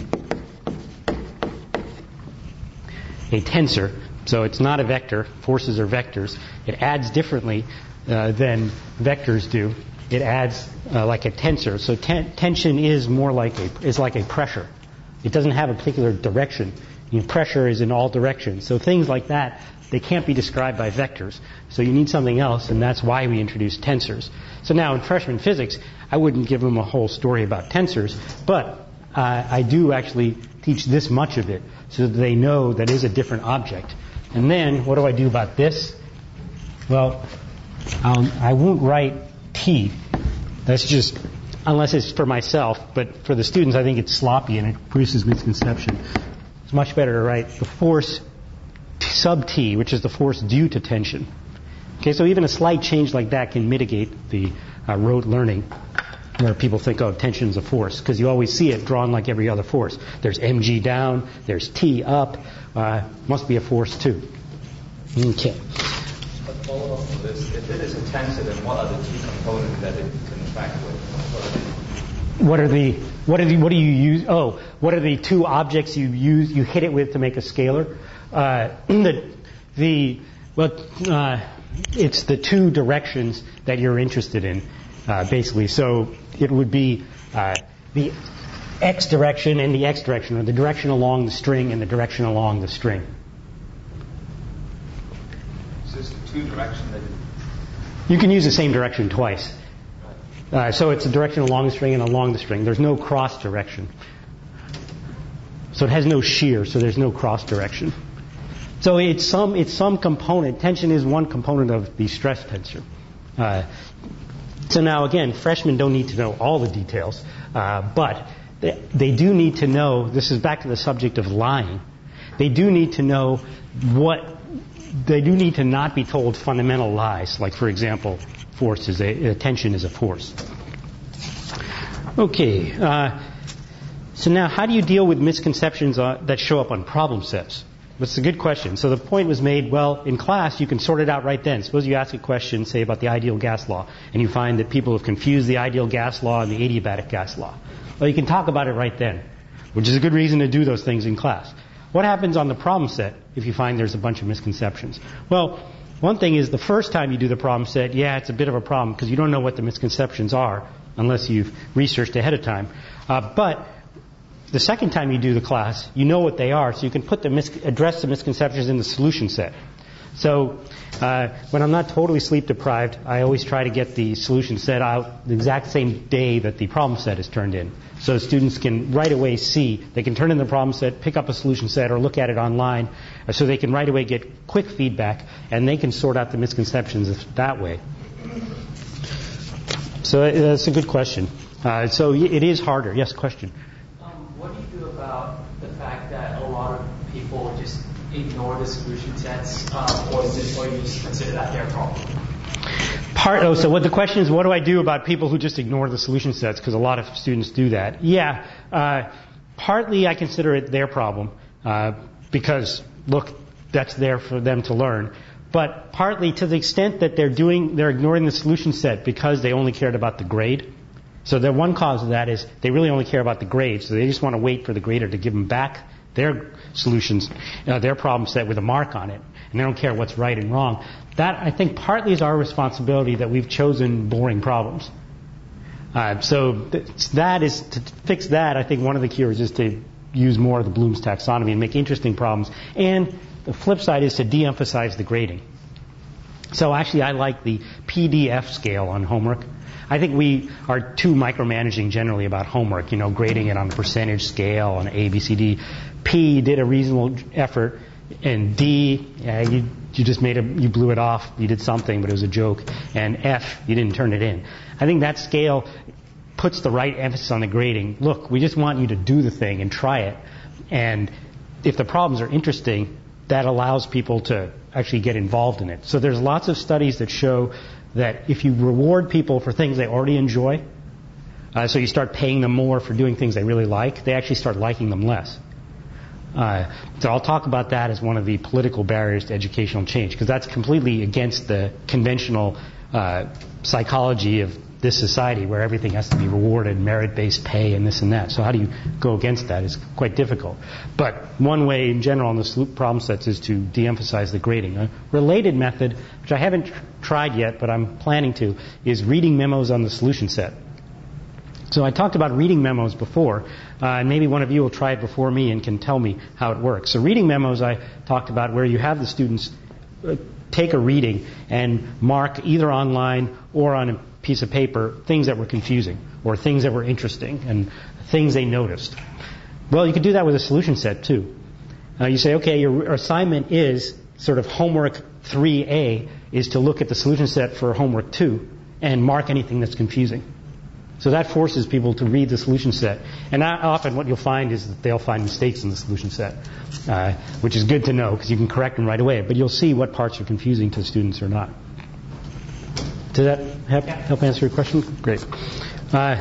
a tensor. So it's not a vector. Forces are vectors. It adds differently uh, than vectors do. It adds uh, like a tensor. So ten- tension is more like a is like a pressure. It doesn't have a particular direction. You know, pressure is in all directions. So things like that, they can't be described by vectors. So you need something else, and that's why we introduced tensors. So now in freshman physics, I wouldn't give them a whole story about tensors, but uh, I do actually teach this much of it so that they know that is a different object. And then, what do I do about this? Well, um, I won't write T. That's just, unless it's for myself, but for the students I think it's sloppy and it produces misconception. It's much better to write the force sub T, which is the force due to tension. Okay, so even a slight change like that can mitigate the uh, rote learning where people think, oh, tension's a force, because you always see it drawn like every other force. There's mg down, there's T up, uh, must be a force too. Okay. But follow up to this, if it is a tensor, then what are the two components that it can interact with? What are the what are the what do you use? Oh, what are the two objects you use? You hit it with to make a scalar. Uh, the the well, uh, it's the two directions that you're interested in, uh, basically. So it would be uh, the x direction and the x direction, or the direction along the string and the direction along the string. So it's the two directions that you can use the same direction twice. Uh, so it's a direction along the string and along the string. There's no cross direction. So it has no shear, so there's no cross direction. So it's some it's some component. Tension is one component of the stress tensor. Uh, so now again, freshmen don't need to know all the details, uh, but they, they do need to know. This is back to the subject of lying. They do need to know what. They do need to not be told fundamental lies, like for example, force is a, a tension is a force. Okay. Uh, so now, how do you deal with misconceptions uh, that show up on problem sets? That's a good question. So the point was made, well, in class, you can sort it out right then. Suppose you ask a question, say, about the ideal gas law, and you find that people have confused the ideal gas law and the adiabatic gas law. Well, you can talk about it right then, which is a good reason to do those things in class. What happens on the problem set if you find there's a bunch of misconceptions? Well, one thing is the first time you do the problem set, yeah, it's a bit of a problem because you don't know what the misconceptions are unless you've researched ahead of time. Uh, but the second time you do the class, you know what they are, so you can put the mis- address the misconceptions in the solution set. So uh, when I'm not totally sleep deprived, I always try to get the solution set out the exact same day that the problem set is turned in. So students can right away see, they can turn in the problem set, pick up a solution set, or look at it online, so they can right away get quick feedback, and they can sort out the misconceptions that way. So that's a good question. Uh, so it is harder. Yes, question? Um, what do you do about the fact that a lot of people just ignore the solution sets, uh, or, is it, or you just consider that their problem? Part, oh, so what the question is, what do I do about people who just ignore the solution sets? Because a lot of students do that. Yeah, uh, partly I consider it their problem uh, because, look, that's there for them to learn. But partly to the extent that they're doing, they're ignoring the solution set because they only cared about the grade. So the one cause of that is they really only care about the grade, so they just want to wait for the grader to give them back their solutions, uh, their problem set with a mark on it, and they don't care what's right and wrong. That, I think, partly is our responsibility that we've chosen boring problems. Uh, so th- that is, to fix that, I think one of the cures is to use more of the Bloom's taxonomy and make interesting problems. And the flip side is to de-emphasize the grading. So actually I like the P D F scale on homework. I think we are too micromanaging generally about homework, you know, grading it on a percentage scale, on A, B, C, D. P did a reasonable effort, and D, uh, you you just made a, you blew it off, you did something, but it was a joke. And F, you didn't turn it in. I think that scale puts the right emphasis on the grading. Look, we just want you to do the thing and try it. And if the problems are interesting, that allows people to actually get involved in it. So there's lots of studies that show that if you reward people for things they already enjoy, uh, so you start paying them more for doing things they really like, they actually start liking them less. Uh, so I'll talk about that as one of the political barriers to educational change, because that's completely against the conventional uh, psychology of this society where everything has to be rewarded, merit-based pay and this and that. So how do you go against that? It's quite difficult. But one way in general on the SLOOP problem sets is to de-emphasize the grading. A related method, which I haven't tr- tried yet, but I'm planning to, is reading memos on the solution set. So I talked about reading memos before, uh, and maybe one of you will try it before me and can tell me how it works. So reading memos I talked about where you have the students uh, take a reading and mark either online or on a piece of paper things that were confusing or things that were interesting and things they noticed. Well, you could do that with a solution set too. Uh, you say, okay, your assignment is sort of homework three A is to look at the solution set for homework two and mark anything that's confusing. So that forces people to read the solution set. And often what you'll find is that they'll find mistakes in the solution set, uh, which is good to know because you can correct them right away. But you'll see what parts are confusing to students or not. Does that help, help answer your question? Great. Uh,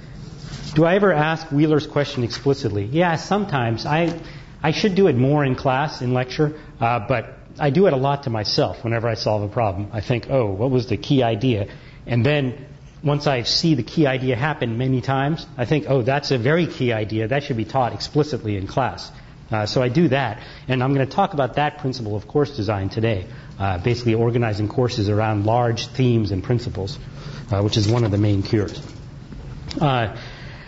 do I ever ask Wheeler's question explicitly? Yeah, sometimes. I I should do it more in class, in lecture, uh, but I do it a lot to myself whenever I solve a problem. I think, oh, what was the key idea? And then once I see the key idea happen many times, I think, oh, that's a very key idea. That should be taught explicitly in class. Uh, so I do that. And I'm going to talk about that principle of course design today, uh, basically organizing courses around large themes and principles, uh, which is one of the main cures. Uh,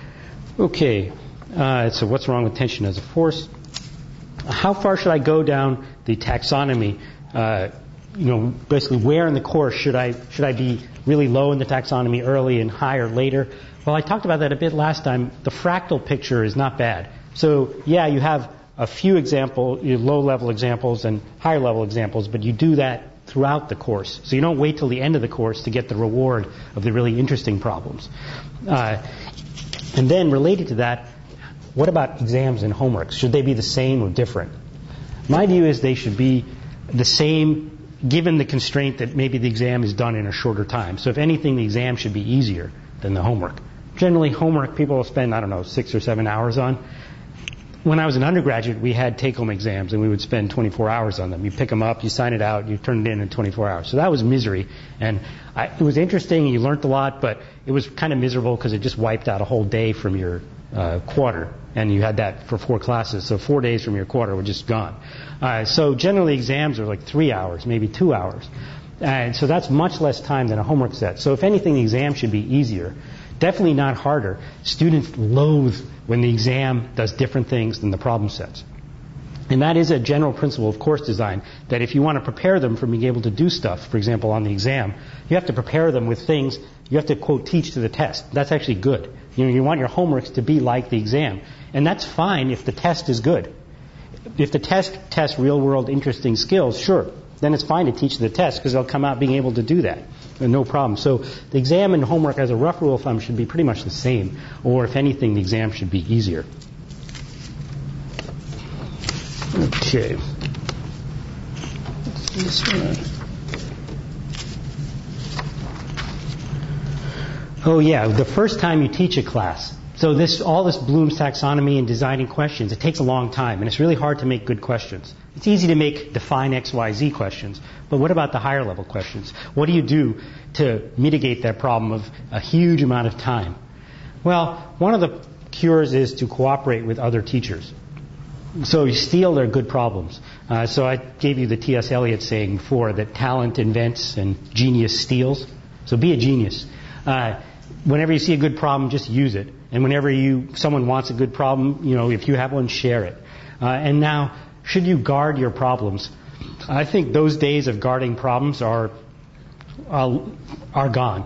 okay, uh, so what's wrong with tension as a force? How far should I go down the taxonomy? Uh, you know, basically where in the course should I should I be really low in the taxonomy early and higher later? Well, I talked about that a bit last time. The fractal picture is not bad. So, yeah, you have a few example, low-level examples and higher-level examples, but you do that throughout the course. So you don't wait till the end of the course to get the reward of the really interesting problems. Uh, and then related to that, what about exams and homeworks? Should they be the same or different? My view is they should be the same given the constraint that maybe the exam is done in a shorter time. So if anything, the exam should be easier than the homework. Generally, homework people will spend, I don't know, six or seven hours on. When I was an undergraduate, we had take-home exams, and we would spend twenty-four hours on them. You pick them up, you sign it out, you turn it in in twenty-four hours. So that was misery. And I, it was interesting, you learned a lot, but it was kind of miserable because it just wiped out a whole day from your uh, quarter. And you had that for four classes, so four days from your quarter were just gone. Uh, so generally exams are like three hours, maybe two hours. And so that's much less time than a homework set. So if anything, the exam should be easier. Definitely not harder. Students loathe when the exam does different things than the problem sets. And that is a general principle of course design, that if you want to prepare them for being able to do stuff, for example, on the exam, you have to prepare them with things you have to, quote, teach to the test. That's actually good. You know, you want your homeworks to be like the exam. And that's fine if the test is good. If the test tests real-world interesting skills, sure, then it's fine to teach the test because they'll come out being able to do that. No problem. So the exam and homework as a rough rule of thumb should be pretty much the same. Or if anything, the exam should be easier. Okay. This one. Oh yeah, the first time you teach a class. So this, all this Bloom's taxonomy and designing questions, it takes a long time, and it's really hard to make good questions. It's easy to make define X, Y, Z questions, but what about the higher level questions? What do you do to mitigate that problem of a huge amount of time? Well, one of the cures is to cooperate with other teachers. So you steal their good problems. Uh, so I gave you the T S Eliot saying before that talent invents and genius steals. So be a genius. Uh, whenever you see a good problem, just use it. And whenever you someone wants a good problem, you know, if you have one, share it. Uh, and now, should you guard your problems? I think those days of guarding problems are uh, are gone.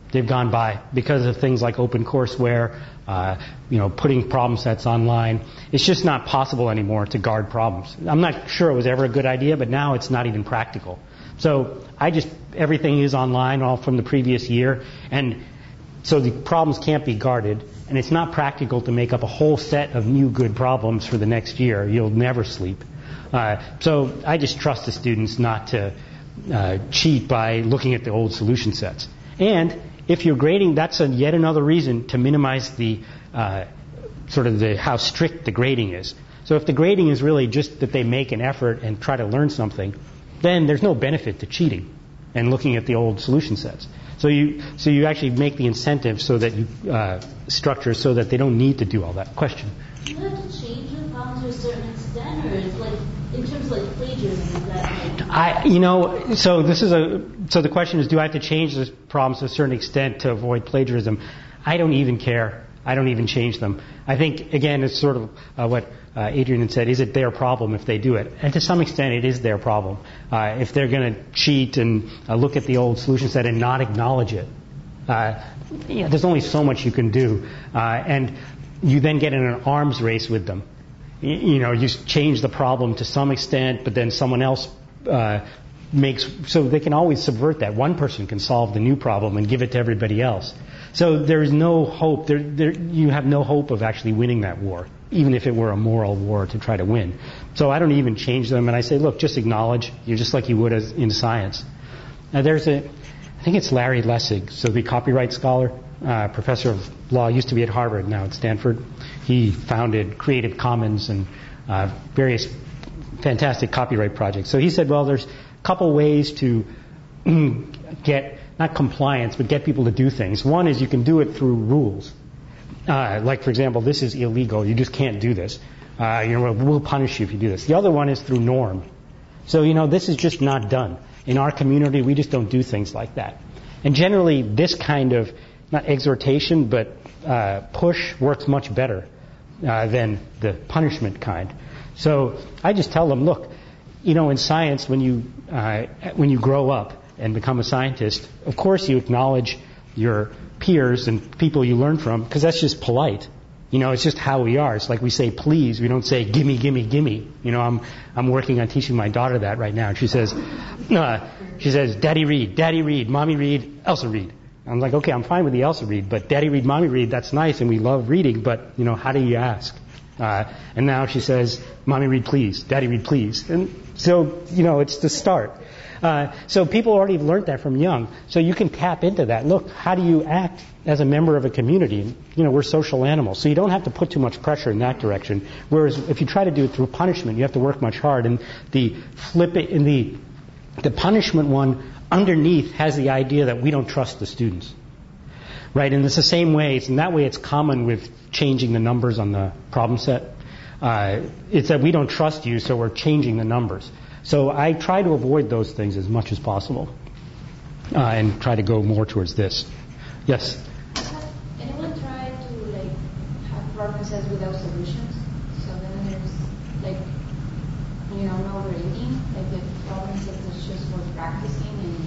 They've gone by because of things like OpenCourseWare, uh, you know, putting problem sets online. It's just not possible anymore to guard problems. I'm not sure it was ever a good idea, but now it's not even practical. So I just, everything is online, all from the previous year, and so the problems can't be guarded, and it's not practical to make up a whole set of new good problems for the next year. You'll never sleep. Uh, so I just trust the students not to uh, cheat by looking at the old solution sets. And if you're grading, that's a, yet another reason to minimize the uh, sort of the how strict the grading is. So if the grading is really just that they make an effort and try to learn something, then there's no benefit to cheating and looking at the old solution sets. So you so you actually make the incentive so that you uh, structure so that they don't need to do all that. Question? Do you have to change the problem to a certain extent, or is like in terms of like plagiarism? Is that like I you know so this is a so the question is, do I have to change the problems to a certain extent to avoid plagiarism? I don't even care. I don't even change them. I think again it's sort of uh, what uh, Adrian had said. Is it their problem if they do it? And to some extent, it is their problem uh, if they're going to cheat and uh, look at the old solution set and not acknowledge it. Uh, you know, there's only so much you can do, uh, and you then get in an arms race with them. You, you know, you change the problem to some extent, but then someone else uh, makes so they can always subvert that. One person can solve the new problem and give it to everybody else. So there is no hope. There, there, you have no hope of actually winning that war, even if it were a moral war to try to win. So I don't even change them, and I say, look, just acknowledge. You're just like you would as in science. Now there's a, I think it's Larry Lessig, so the copyright scholar, uh, professor of law, used to be at Harvard, now at Stanford. He founded Creative Commons and uh, various fantastic copyright projects. So he said, well, there's a couple ways to get not compliance, but get people to do things. One is you can do it through rules. Uh, like, for example, this is illegal. You just can't do this. Uh, you know, we'll punish you if you do this. The other one is through norm. So, you know, this is just not done. In our community, we just don't do things like that. And generally, this kind of, not exhortation, but uh, push works much better uh, than the punishment kind. So I just tell them, look, you know, in science, when you uh, when you grow up and become a scientist, of course you acknowledge your peers and people you learn from, because that's just polite. You know, it's just how we are. It's like we say please. We don't say gimme, gimme, gimme. You know, I'm I'm working on teaching my daughter that right now. And she says, uh, she says, Daddy read, Daddy read, Mommy read, Elsa read. I'm like, okay, I'm fine with the Elsa read, but Daddy read, Mommy read, that's nice, and we love reading, but, you know, how do you ask? Uh, and now she says, Mommy read please, Daddy read please. And so, you know, it's the start. Uh, so people already learned that from young. So you can tap into that. Look, how do you act as a member of a community? You know, we're social animals, so you don't have to put too much pressure in that direction. Whereas if you try to do it through punishment, you have to work much hard. And the flip it in the the punishment one underneath has the idea that we don't trust the students, right? And it's the same way. It's in that way it's common with changing the numbers on the problem set. Uh, it's that we don't trust you, so we're changing the numbers. So I try to avoid those things as much as possible, uh, and try to go more towards this. Yes? Has anyone tried to like have problem sets without solutions? So then there's like, you know, no grading, like the problem set is just for practicing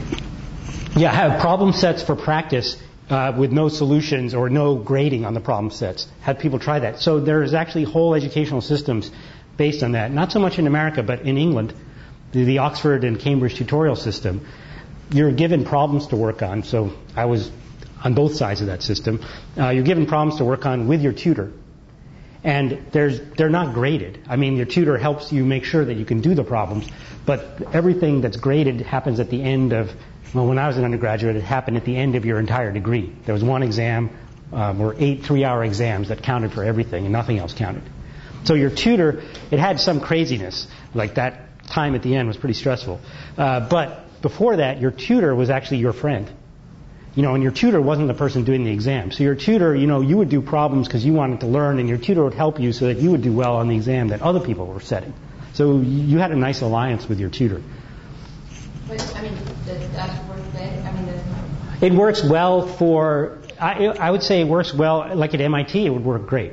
and Yeah, have problem sets for practice uh, with no solutions or no grading on the problem sets. Had people try that. So there's actually whole educational systems based on that. Not so much in America, but in England, the, the Oxford and Cambridge tutorial system. You're given problems to work on. So I was on both sides of that system. Uh, you're given problems to work on with your tutor. And there's, they're not graded. I mean, your tutor helps you make sure that you can do the problems, but everything that's graded happens at the end of, well, when I was an undergraduate, it happened at the end of your entire degree. There was one exam, um, or eight three-hour exams that counted for everything, and nothing else counted. So your tutor, it had some craziness, like that time at the end was pretty stressful. Uh, but before that, your tutor was actually your friend. You know, and your tutor wasn't the person doing the exam. So your tutor, you know, you would do problems because you wanted to learn, and your tutor would help you so that you would do well on the exam that other people were setting. So you had a nice alliance with your tutor. But, I mean, does that work better? I mean, does not... It works well for, I, I would say it works well, like at M I T, it would work great.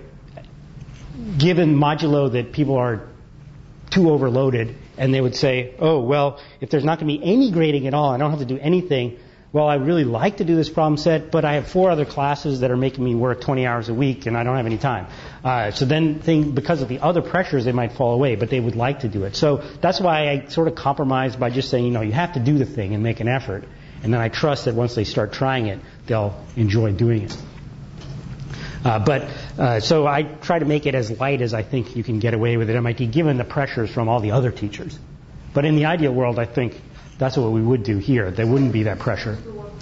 Given modulo that people are too overloaded, and they would say, oh, well, if there's not going to be any grading at all, I don't have to do anything, well, I really like to do this problem set, but I have four other classes that are making me work twenty hours a week, and I don't have any time. Uh, so then, thing, because of the other pressures, they might fall away, but they would like to do it. So that's why I sort of compromise by just saying, you know, you have to do the thing and make an effort. And then I trust that once they start trying it, they'll enjoy doing it. Uh, but uh, so I try to make it as light as I think you can get away with at M I T, given the pressures from all the other teachers. But in the ideal world, I think that's what we would do here. There wouldn't be that pressure.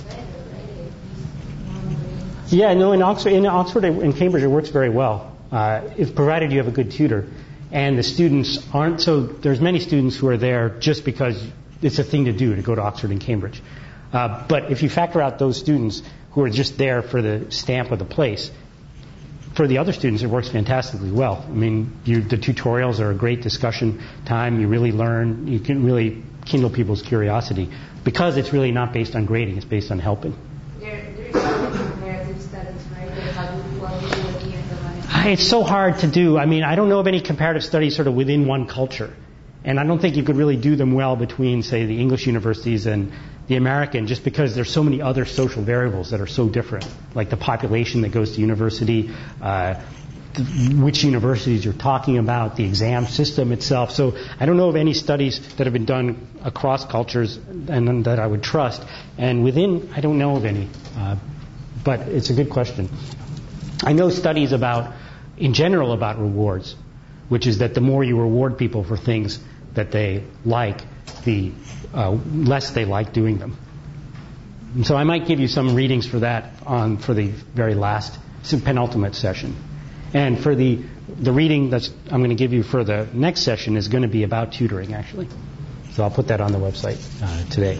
Yeah, no, in Oxford, in Oxford and Cambridge, it works very well, uh, if provided you have a good tutor, and the students aren't. So there's many students who are there just because it's a thing to do to go to Oxford and Cambridge. Uh, but if you factor out those students who are just there for the stamp of the place, for the other students, it works fantastically well. I mean, you, the tutorials are a great discussion time. You really learn. You can really kindle people's curiosity because it's really not based on grading. It's based on helping. There, there is some comparative studies, right? They have what we do at the end of the It's so hard to do. I mean, I don't know of any comparative studies sort of within one culture. And I don't think you could really do them well between, say, the English universities and the American, just because there's so many other social variables that are so different, like the population that goes to university, uh, th- which universities you're talking about, the exam system itself. So I don't know of any studies that have been done across cultures and that I would trust. And within, I don't know of any. Uh, but it's a good question. I know studies about, in general, about rewards, which is that the more you reward people for things that they like, the uh, less they like doing them. And so I might give you some readings for that on for the very last penultimate session. And for the the reading that I'm going to give you for the next session is going to be about tutoring, actually. So I'll put that on the website uh, today.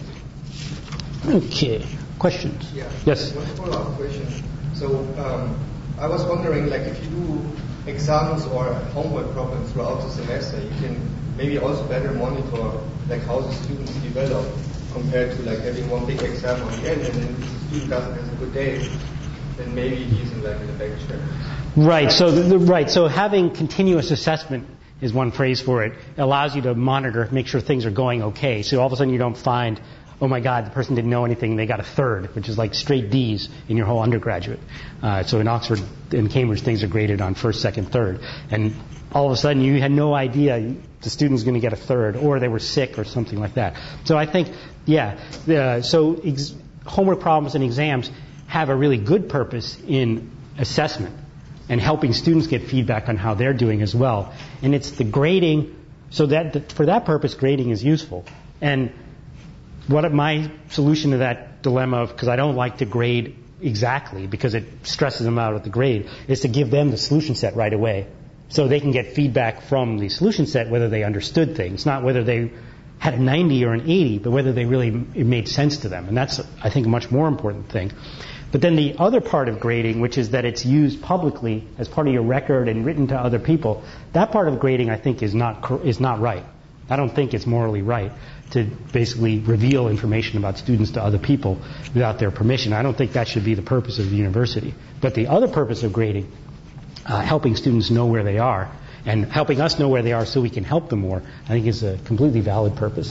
Okay. Questions? Yeah. Yes. One follow-up question. So um, I was wondering, like, if you do exams or homework problems throughout the semester, you can maybe also better monitor like how the students develop compared to like having one big exam on the end, and then if the student doesn't have a good day, then maybe he's in like in the back chair. Right. So the, the, right. So having continuous assessment is one phrase for it. It allows you to monitor, make sure things are going okay. So all of a sudden you don't find, oh my God, the person didn't know anything, they got a third, which is like straight D's in your whole undergraduate. Uh, so in Oxford and Cambridge, things are graded on first, second, third. And all of a sudden you had no idea the student's going to get a third, or they were sick or something like that. So I think, yeah, uh, so ex- homework problems and exams have a really good purpose in assessment and helping students get feedback on how they're doing as well. And it's the grading, so that for that purpose, grading is useful. And what my solution to that dilemma of, because I don't like to grade exactly because it stresses them out at the grade, is to give them the solution set right away so they can get feedback from the solution set whether they understood things, not whether they had a ninety or an eighty, but whether they really, it made sense to them. And that's, I think, a much more important thing. But then the other part of grading, which is that it's used publicly as part of your record and written to other people, that part of grading, I think, is not is not right. I don't think it's morally right to basically reveal information about students to other people without their permission. I don't think that should be the purpose of the university. But the other purpose of grading, uh, helping students know where they are and helping us know where they are so we can help them more, I think is a completely valid purpose.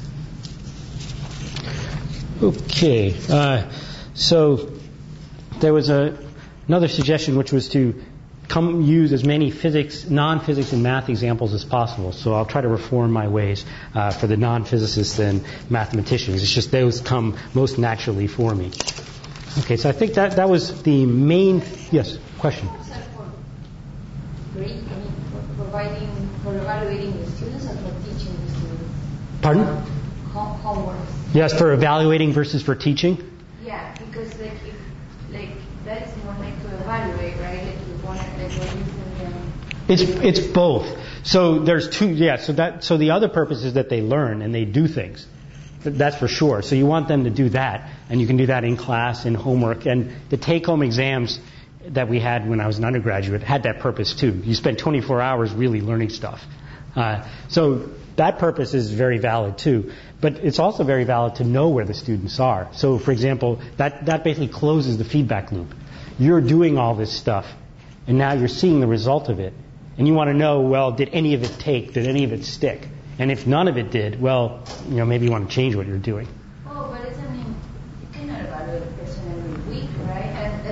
Okay. Uh, so there was a, another suggestion, which was to come use as many physics, non-physics and math examples as possible. So I'll try to reform my ways uh, for the non-physicists and mathematicians. It's just those come most naturally for me. Okay, so I think that that was the main. Yes, question. Great, I mean, for providing, for evaluating the students and for teaching the students. Pardon? Home, homework. Yes, for evaluating versus for teaching. Yeah, because like if like that is more like to evaluate, right? Like you want like what you can them. It's it's both. So there's two. Yeah. So that so the other purpose is that they learn and they do things. That's for sure. So you want them to do that, and you can do that in class, in homework, and the take-home exams that we had when I was an undergraduate had that purpose too. You spend twenty-four hours really learning stuff. Uh, so that purpose is very valid too. But it's also very valid to know where the students are. So, for example, that, that basically closes the feedback loop. You're doing all this stuff, and now you're seeing the result of it. And you want to know, well, did any of it take? Did any of it stick? And if none of it did, well, you know, maybe you want to change what you're doing. Oh, but it's, I mean, you cannot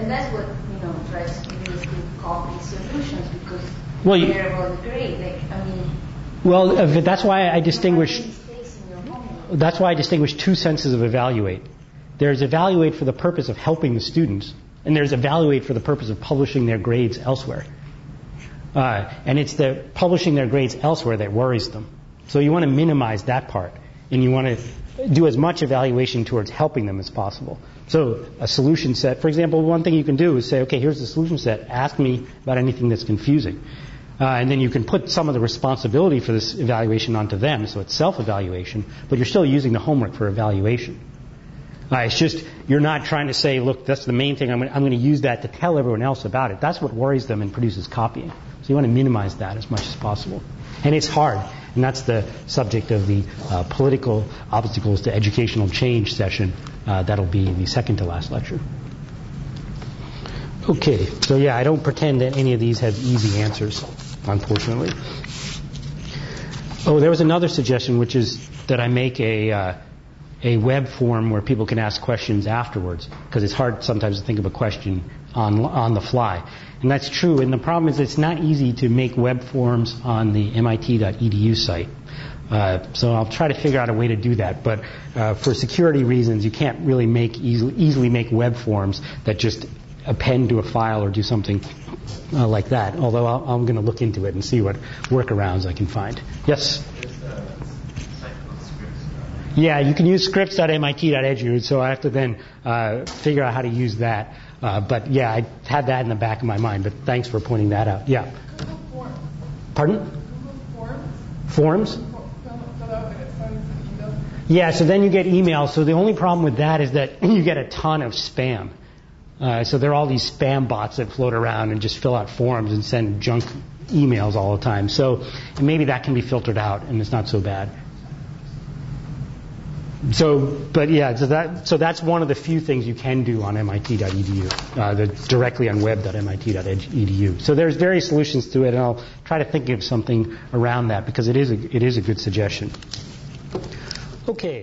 And that's what, you know, drives students to copy solutions because well, you, they're about the grade. Like, I mean, well, uh, that's why I distinguish. That's why I distinguish two senses of evaluate. There's evaluate for the purpose of helping the students, and there's evaluate for the purpose of publishing their grades elsewhere. Uh, and it's the publishing their grades elsewhere that worries them. So you want to minimize that part, and you want to do as much evaluation towards helping them as possible. So a solution set, for example, one thing you can do is say, okay, here's the solution set. Ask me about anything that's confusing. Uh, and then you can put some of the responsibility for this evaluation onto them, so it's self-evaluation, but you're still using the homework for evaluation. Uh, it's just you're not trying to say, look, that's the main thing. I'm going, I'm going to use that to tell everyone else about it. That's what worries them and produces copying. So you want to minimize that as much as possible. And it's hard. And that's the subject of the uh, political obstacles to educational change session. Uh, that'll be the second to last lecture. Okay. So yeah, I don't pretend that any of these have easy answers, unfortunately. Oh, there was another suggestion, which is that I make a uh, a web form where people can ask questions afterwards, because it's hard sometimes to think of a question on on the fly. And that's true. And the problem is it's not easy to make web forms on the M I T dot E D U site. Uh, so I'll try to figure out a way to do that. But uh, for security reasons, you can't really make easily, easily make web forms that just append to a file or do something uh, like that. Although I'll, I'm going to look into it and see what workarounds I can find. Yes? Yeah, you can use scripts dot M I T dot E D U, so I have to then uh, figure out how to use that. Uh, but yeah, I had that in the back of my mind, but thanks for pointing that out. Yeah. Google Forms. Pardon? Google Forms. Forms? Fill out and it sends an email. Yeah, so then you get emails. So the only problem with that is that you get a ton of spam. Uh, so there are all these spam bots that float around and just fill out forms and send junk emails all the time. So maybe that can be filtered out and it's not so bad. So, but yeah, so that so that's one of the few things you can do on M I T dot E D U, uh, the, directly on web dot M I T dot E D U. So there's various solutions to it, and I'll try to think of something around that because it is a, it is a good suggestion. Okay.